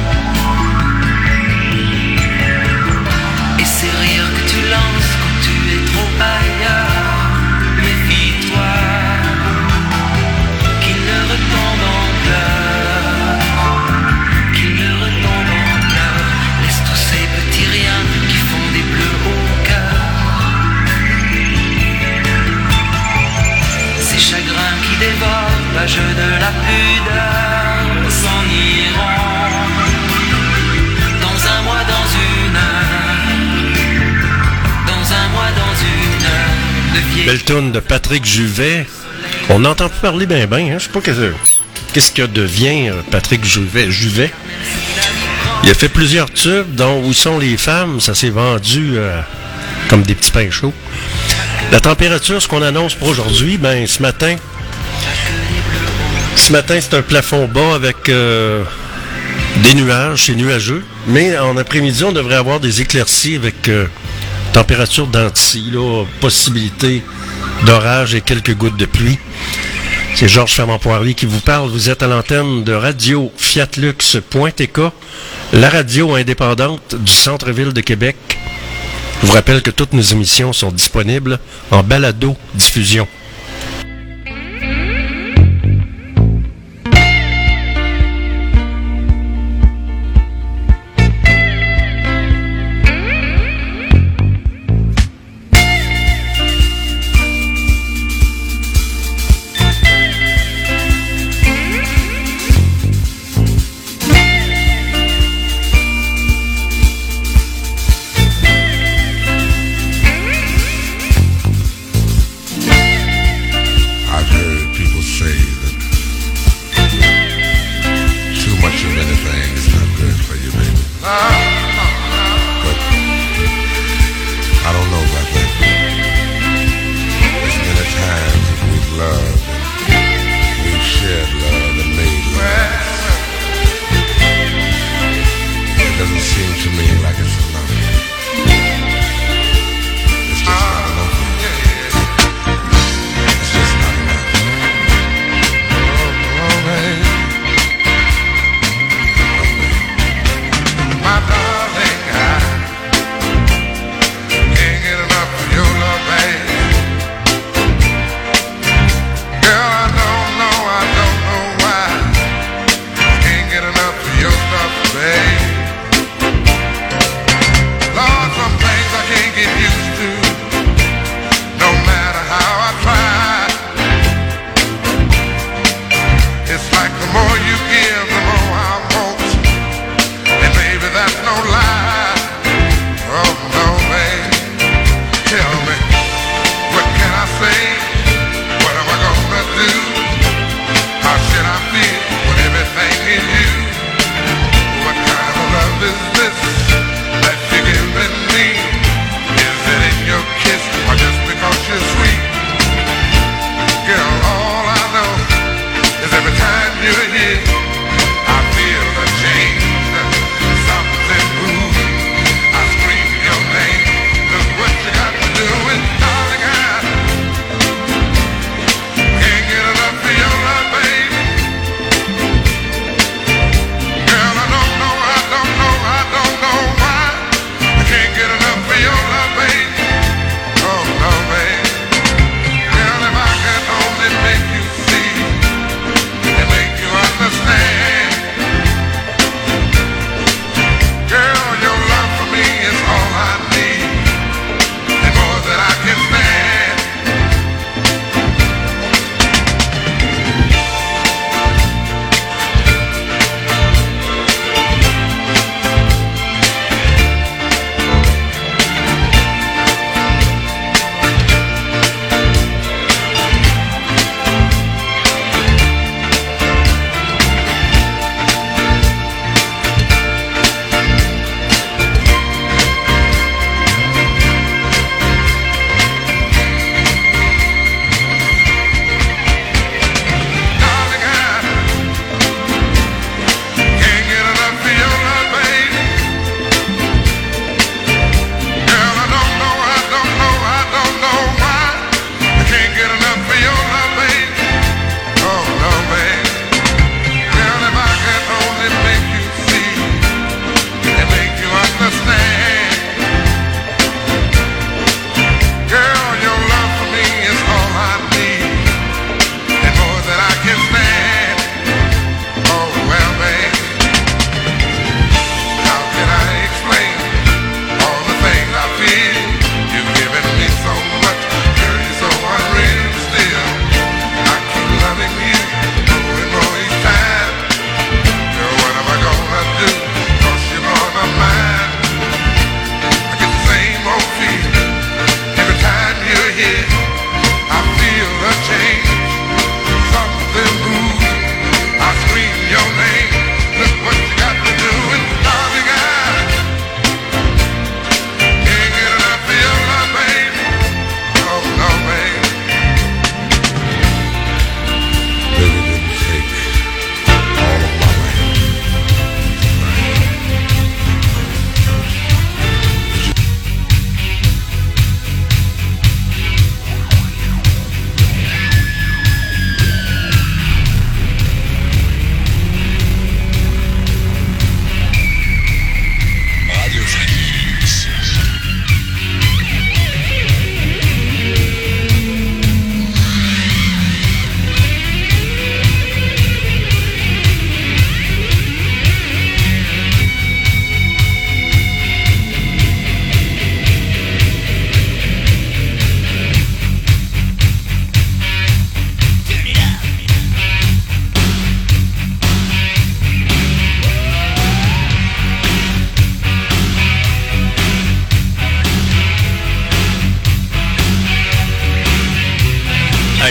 C: Et ces rires que tu lances quand tu es trop ailleurs, méfie-toi qu'ils ne retombent en pleurs, qu'ils ne retombent en pleurs. Laisse tous ces petits riens qui font des bleus au cœur. Ces chagrins qui dévorent l'âge de la pudeur s'en iront dans un mois, dans une heure. Dans un mois, dans une heure. De vieilles
A: Belle toune de Patrick Juvet. On n'entend plus parler ben. Hein? Je sais pas qu'est-ce que devient Patrick Juvet. Il a fait plusieurs tubes, dont Où sont les femmes? Ça s'est vendu comme des petits pains chauds. La température, ce qu'on annonce pour aujourd'hui, ben ce matin, c'est un plafond bas avec des nuages, c'est nuageux. Mais en après-midi, on devrait avoir des éclaircies avec température d'anti, là, possibilité d'orage et quelques gouttes de pluie. C'est Georges Fermant-Poirier qui vous parle. Vous êtes à l'antenne de Radio Fiatlux.tk, la radio indépendante du centre-ville de Québec. Je vous rappelle que toutes nos émissions sont disponibles en balado-diffusion.
D: My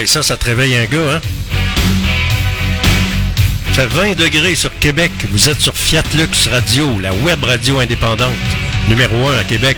A: Ouais, ça te réveille un gars, hein? Il fait 20 degrés sur Québec. Vous êtes sur Fiat Lux Radio, la web radio indépendante. Numéro 1 à Québec.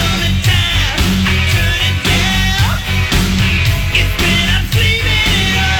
C: It's been I'm sleeping it up.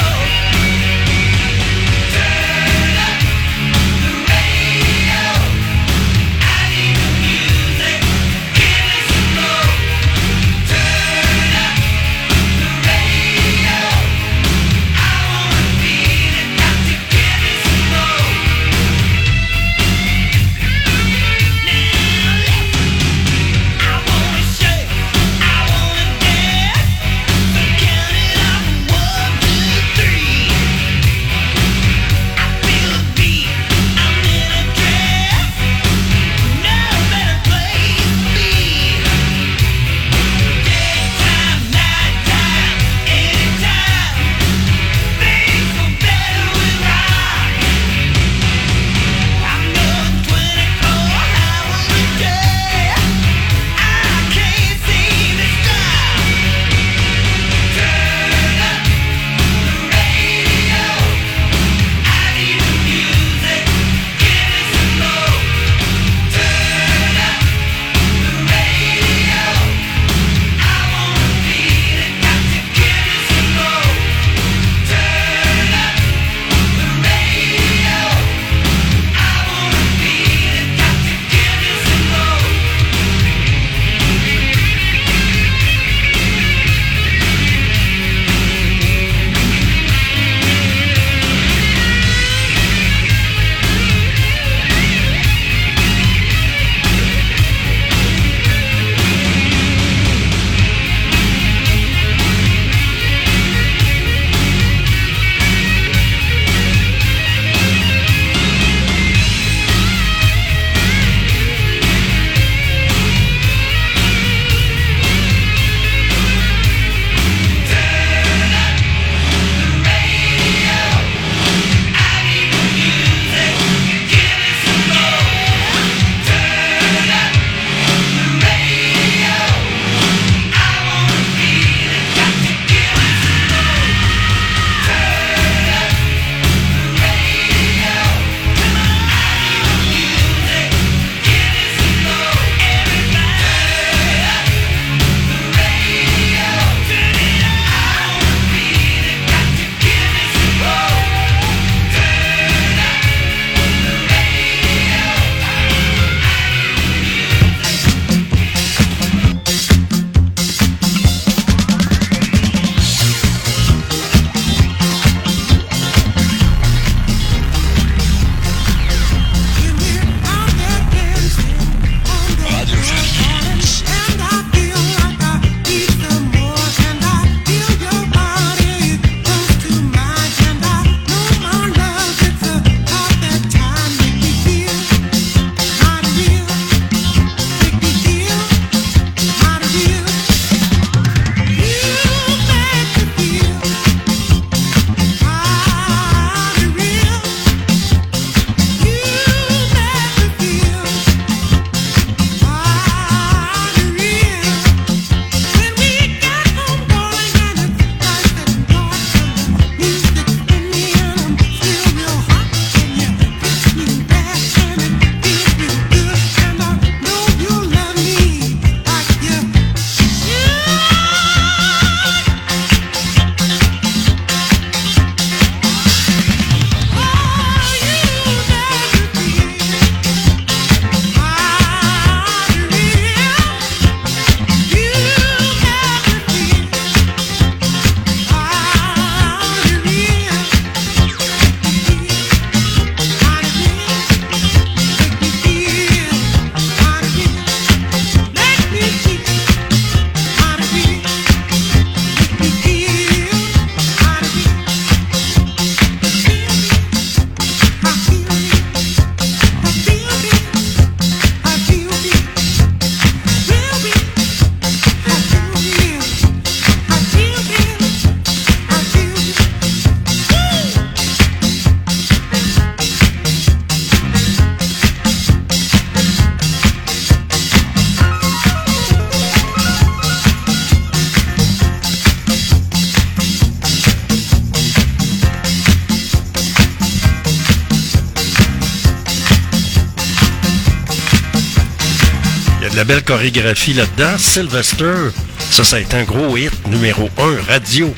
A: la belle chorégraphie là-dedans. Sylvester, ça a été un gros hit, numéro 1, radio.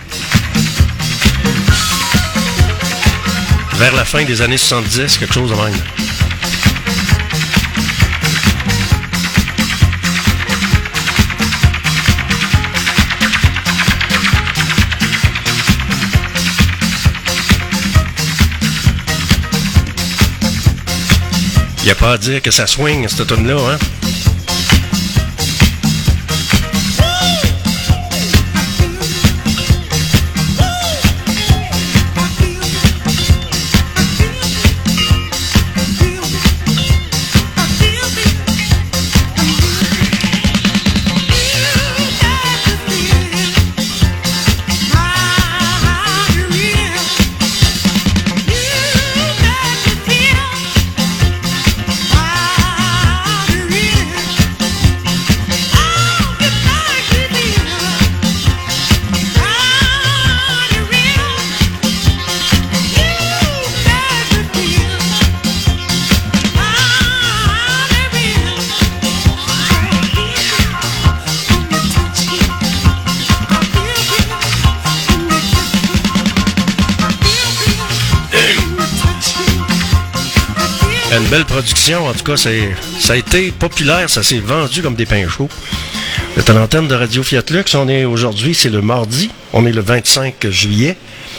A: Vers la fin des années 70, quelque chose de même. Il n'y a pas à dire que ça swing, cette tune-là, hein? Une belle production, en tout cas, ça a été populaire, ça s'est vendu comme des pains chauds. C'est à l'antenne de Radio Fiat Lux, aujourd'hui, c'est le mardi, on est le 25 juillet.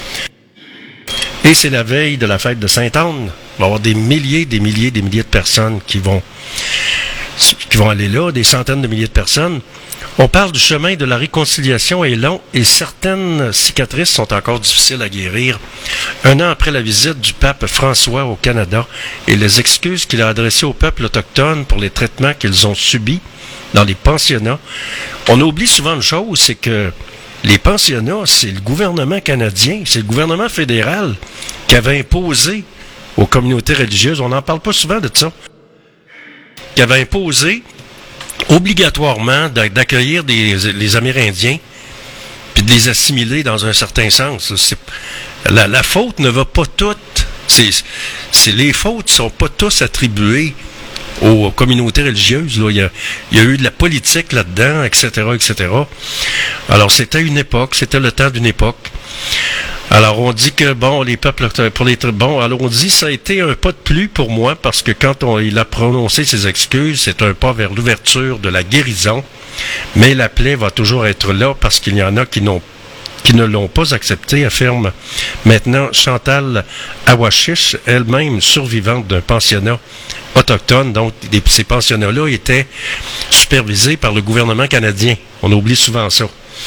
A: Et c'est la veille de la fête de Sainte-Anne. Il va y avoir des milliers de personnes qui vont aller là, des centaines de milliers de personnes. On parle du chemin de la réconciliation est long et certaines cicatrices sont encore difficiles à guérir. 1 an après la visite du pape François au Canada et les excuses qu'il a adressées au peuple autochtone pour les traitements qu'ils ont subis dans les pensionnats, on oublie souvent une chose, c'est que les pensionnats, c'est le gouvernement canadien, c'est le gouvernement fédéral qui avait imposé aux communautés religieuses, on n'en parle pas souvent de ça, qui avait imposé obligatoirement d'accueillir les Amérindiens puis de les assimiler dans un certain sens. La faute ne va pas toute. Les fautes ne sont pas tous attribuées aux communautés religieuses. Là. Il y a eu de la politique là-dedans, etc., etc. Alors, c'était une époque, c'était le temps d'une époque. Alors, on dit que, bon, les peuples, alors on dit ça a été un pas de plus pour moi, parce que quand il a prononcé ses excuses, c'est un pas vers l'ouverture de la guérison, mais la plaie va toujours être là, parce qu'il y en a qui ne l'ont pas accepté, affirme maintenant Chantal Awashish, elle-même survivante d'un pensionnat autochtone. Donc, ces pensionnats-là étaient supervisés par le gouvernement canadien. On oublie souvent ça.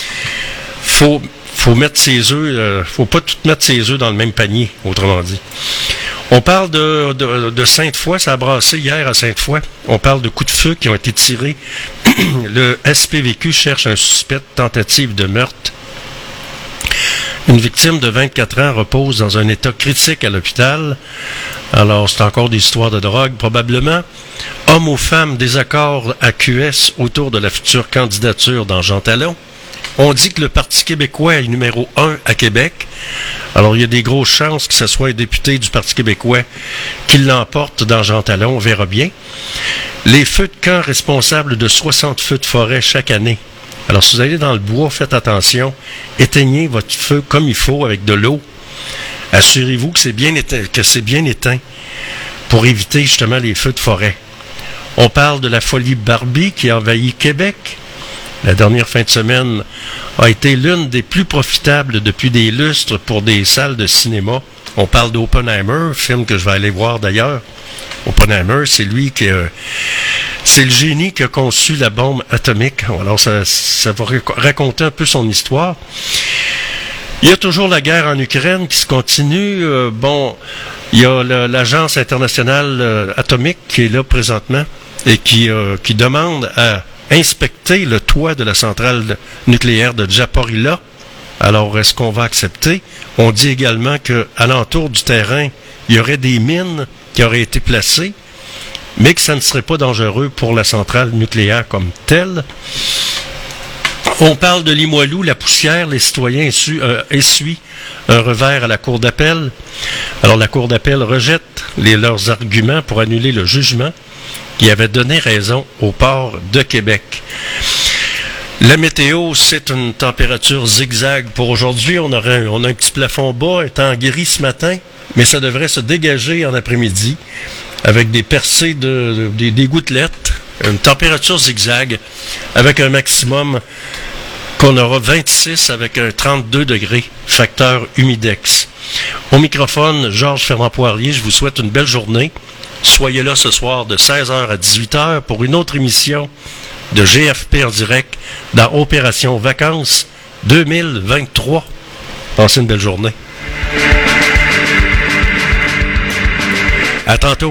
A: Faut mettre ses œufs, faut pas tout mettre ses œufs dans le même panier, autrement dit. On parle de Sainte-Foy, ça a brassé hier à Sainte-Foy. On parle de coups de feu qui ont été tirés. Le SPVQ cherche un suspect de tentative de meurtre. Une victime de 24 ans repose dans un état critique à l'hôpital. Alors, c'est encore des histoires de drogue, probablement. Hommes ou femmes, désaccord à QS autour de la future candidature dans Jean Talon. On dit que le Parti québécois est numéro 1 à Québec. Alors, il y a des grosses chances que ce soit un député du Parti québécois qui l'emporte dans Jean Talon. On verra bien. Les feux de camp responsables de 60 feux de forêt chaque année. Alors, si vous allez dans le bois, faites attention. Éteignez votre feu comme il faut avec de l'eau. Assurez-vous que c'est bien éteint pour éviter justement les feux de forêt. On parle de la folie Barbie qui a envahi Québec. La dernière fin de semaine a été l'une des plus profitables depuis des lustres pour des salles de cinéma. On parle d'Oppenheimer, film que je vais aller voir d'ailleurs. Oppenheimer, c'est lui c'est le génie qui a conçu la bombe atomique. Alors ça va raconter un peu son histoire. Il y a toujours la guerre en Ukraine qui se continue. Il y a l'Agence internationale atomique qui est là présentement et qui demande à inspecter le toit de la centrale nucléaire de Zaporizhzhia. Alors, est-ce qu'on va accepter? On dit également qu'à l'entour du terrain, il y aurait des mines qui auraient été placées, mais que ça ne serait pas dangereux pour la centrale nucléaire comme telle. On parle de Limoilou, la poussière, les citoyens essuient un revers à la Cour d'appel. Alors, la Cour d'appel rejette leurs arguments pour annuler le jugement. qui avait donné raison au port de Québec. La météo, c'est une température zigzag pour aujourd'hui. On a un petit plafond bas, étant gris ce matin, mais ça devrait se dégager en après-midi avec des percées des gouttelettes. Une température zigzag avec un maximum qu'on aura 26 avec un 32 degrés, facteur humidex. Au microphone, Georges Fernand-Poirier, je vous souhaite une belle journée. Soyez là ce soir de 16h à 18h pour une autre émission de GFP en direct dans Opération Vacances 2023. Passez une belle journée. À tantôt.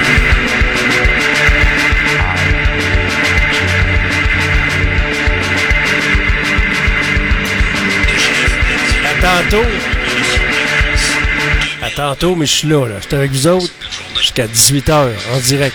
A: À tantôt, mais je suis là. Je suis avec vous autres jusqu'à 18h en direct.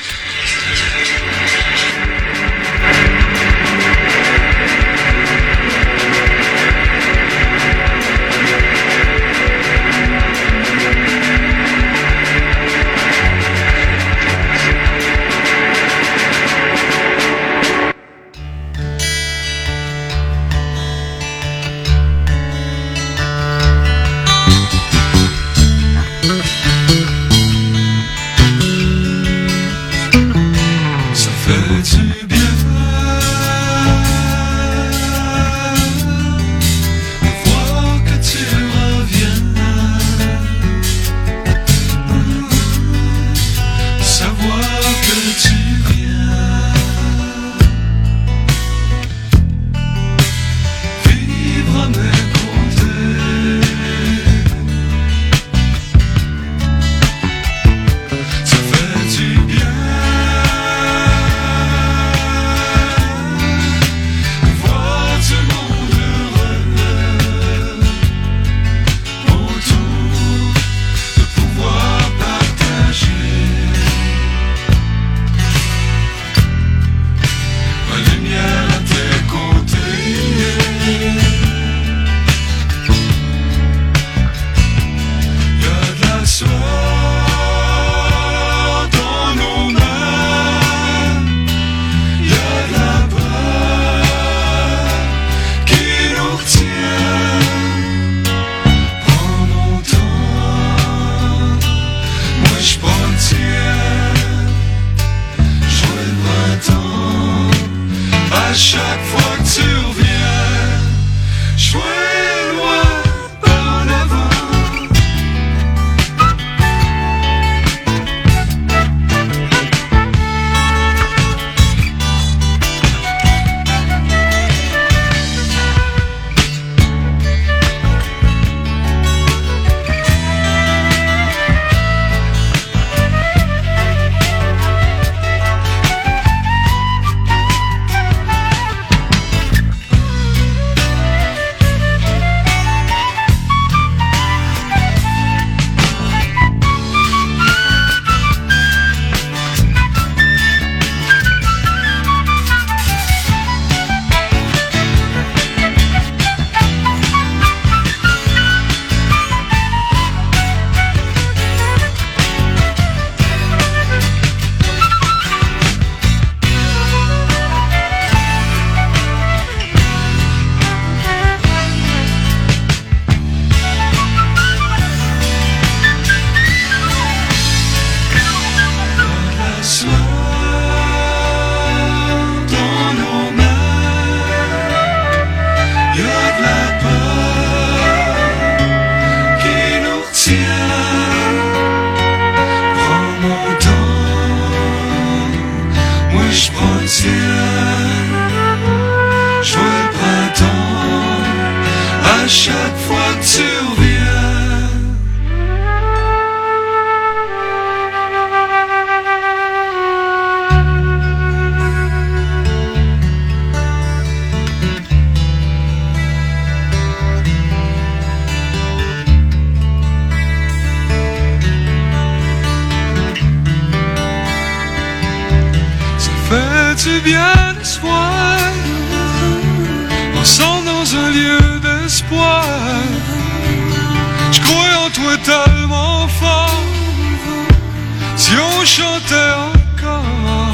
E: du bien d'espoir, ensemble dans un lieu d'espoir. Je crois en toi tellement fort, si on chantait encore.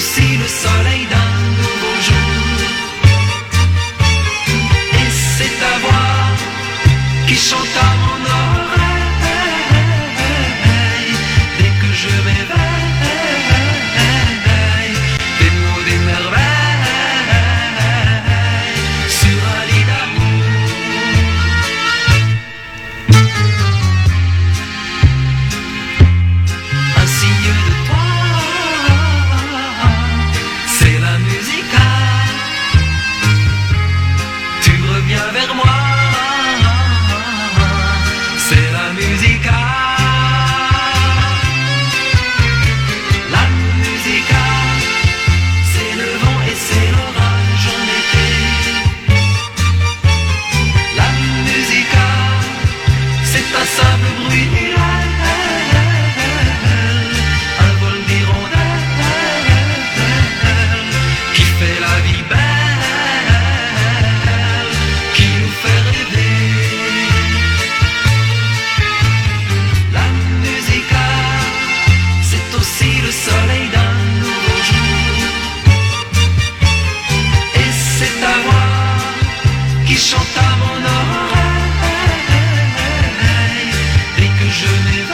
C: aussi le soleil d'un nouveau jour. Et c'est ta voix qui chante à mon oreille dès que je m'éveille, des mots, des merveilles sur un lit d'amour. Un signe de toi, c'est la musica. Tu reviens vers moi, c'est la musica. La musica, c'est le vent et c'est l'orage en été. La musica, c'est un simple bruit, un vol d'hirondelles qui fait la vie belle, qui nous fait rêver. La musica, c'est aussi le soleil d'un nouveau jour. Et c'est ta voix qui chante à mon oreille dès que je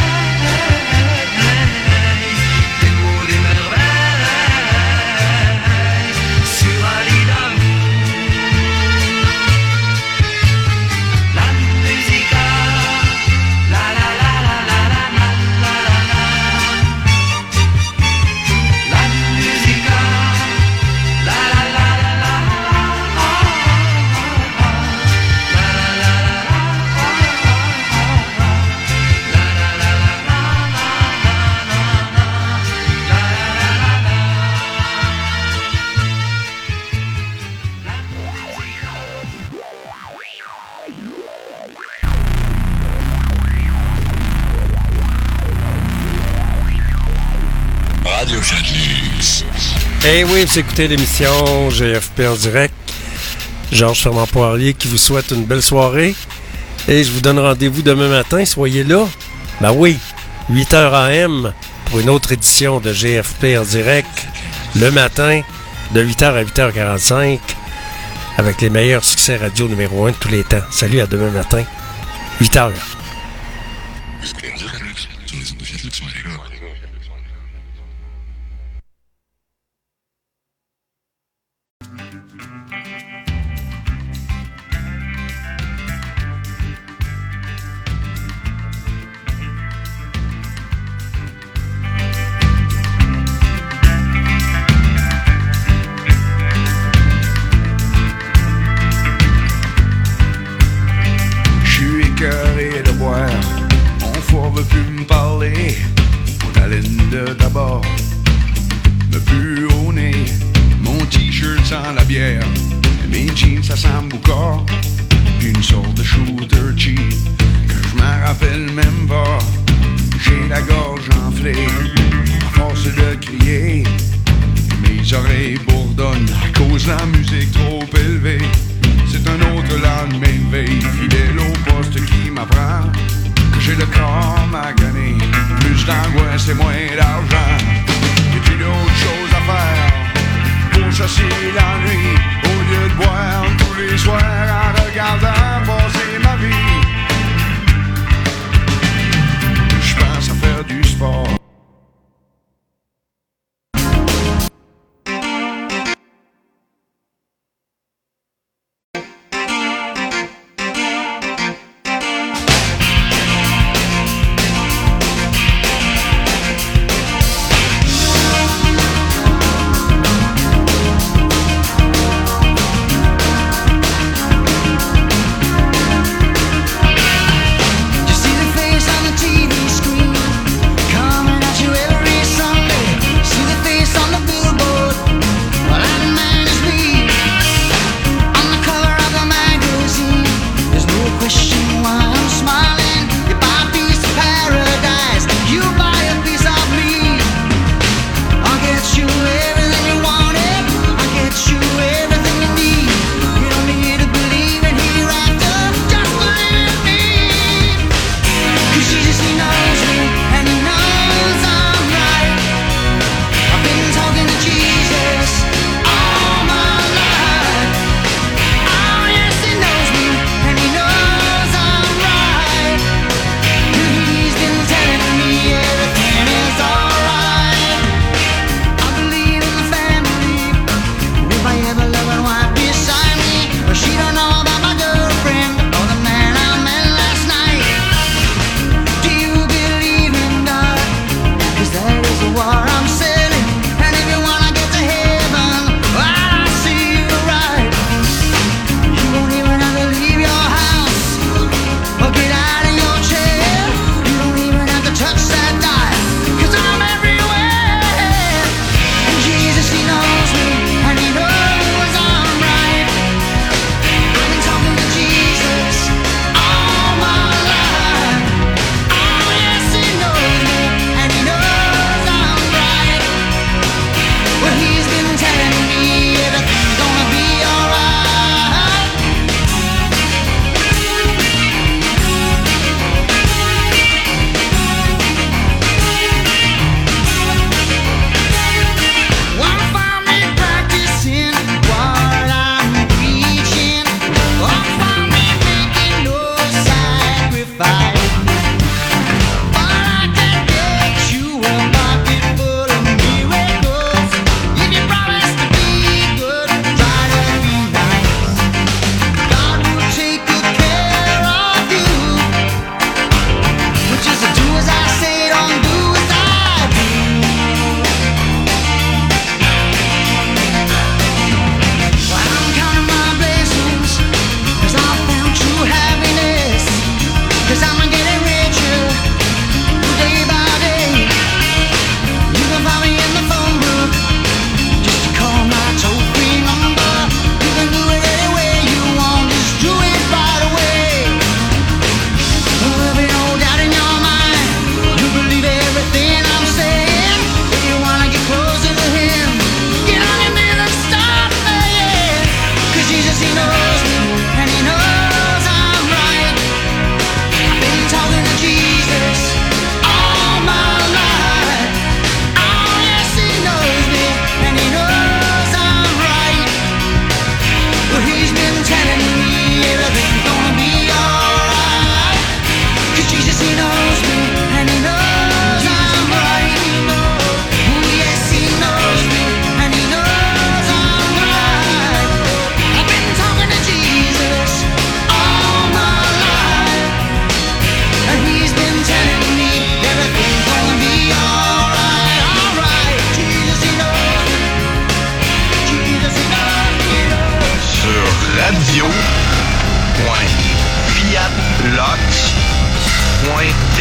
C: m'éveille, des mots, des merveilles sur un lit d'amour. La musica, la la la la la la la la la. La musica, la la la la la la
I: Radio Chalus.
A: Eh oui, vous écoutez l'émission GFP en direct. Georges Fermant-Poirier qui vous souhaite une belle soirée. Et je vous donne rendez-vous demain matin. Soyez là. Ben oui, 8h AM pour une autre édition de GFP en direct. Le matin, de 8h à 8h45 avec les meilleurs succès radio numéro 1 de tous les temps. Salut, à demain matin, 8h.
D: Écœuré de boire, mon foie veut plus me parler. Mon haleine de tabac me pue au nez. Mon t-shirt sent la bière, mes jeans ça sent le boucard. Une sorte de shooter cheap que je m'en rappelle même pas. J'ai la gorge enflée, à force de crier. Mes oreilles bourdonnent à cause de la musique trop élevée. C'est un autre lendemain de veille, fidèle au poste qui m'apprend que j'ai le corps magané. Plus d'angoisse et moins d'argent, et plus d'autres choses à faire pour chasser l'ennui. Au lieu de boire tous les soirs en regardant passer ma vie, je pense à faire du sport.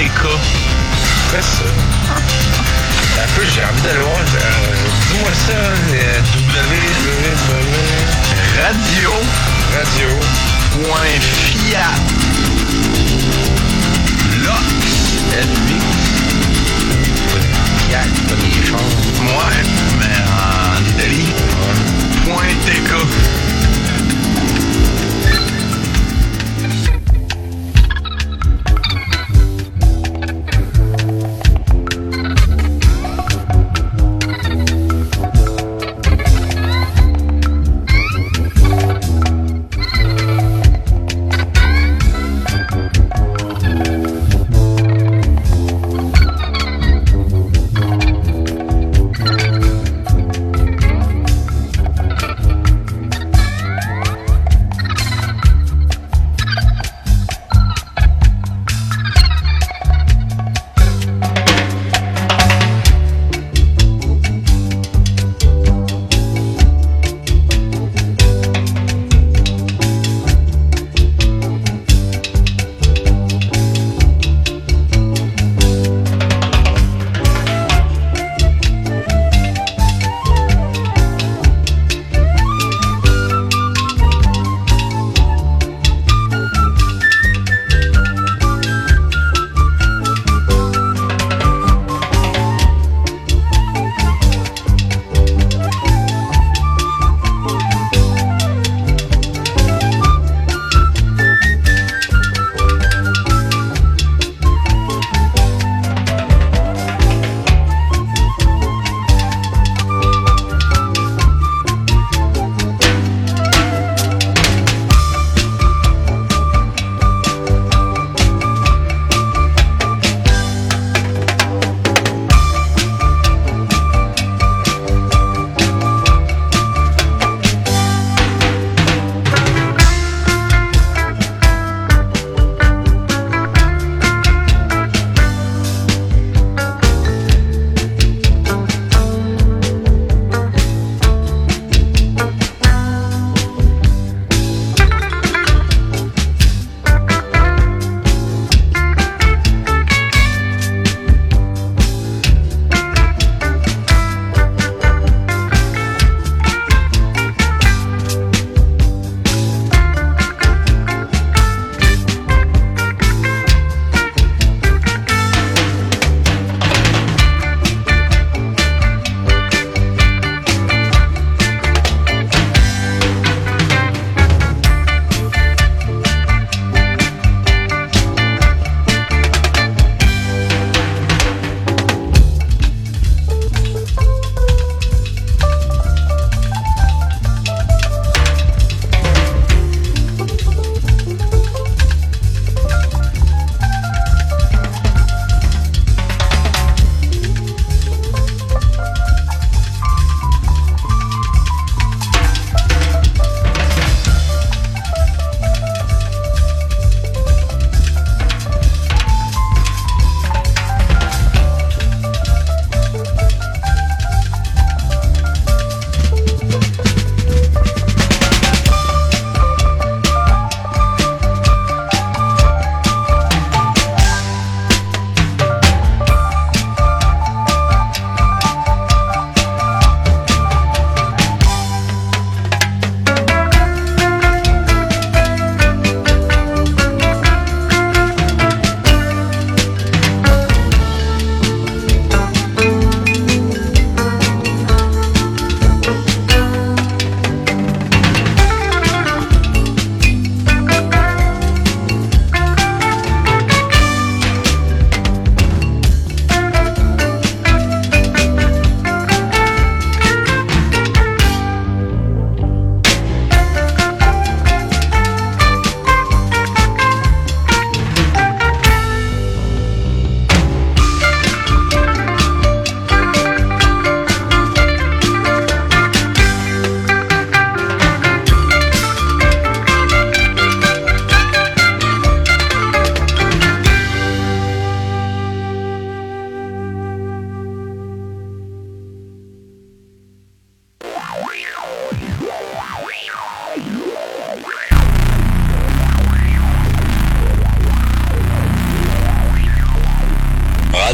F: Quoi ça? Un peu, j'ai envie d'aller voir. Dis-moi ça,
J: Radio.fiat. Lox.
F: LX. Fiat, pas des chars.
J: Ouais, mais en Italie. Point TK.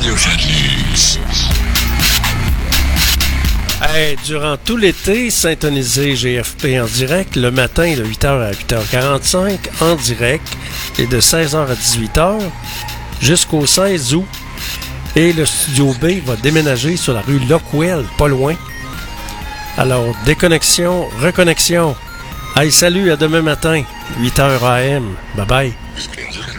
I: Radio Chanteuse.
A: Hey, durant tout l'été, syntonisez GFP en direct le matin de 8h à 8h45 en direct et de 16h à 18h jusqu'au 16 août. Et le Studio B va déménager sur la rue Lockwell, pas loin. Alors, déconnexion, reconnexion. Hey, salut, à demain matin, 8h AM. Bye bye.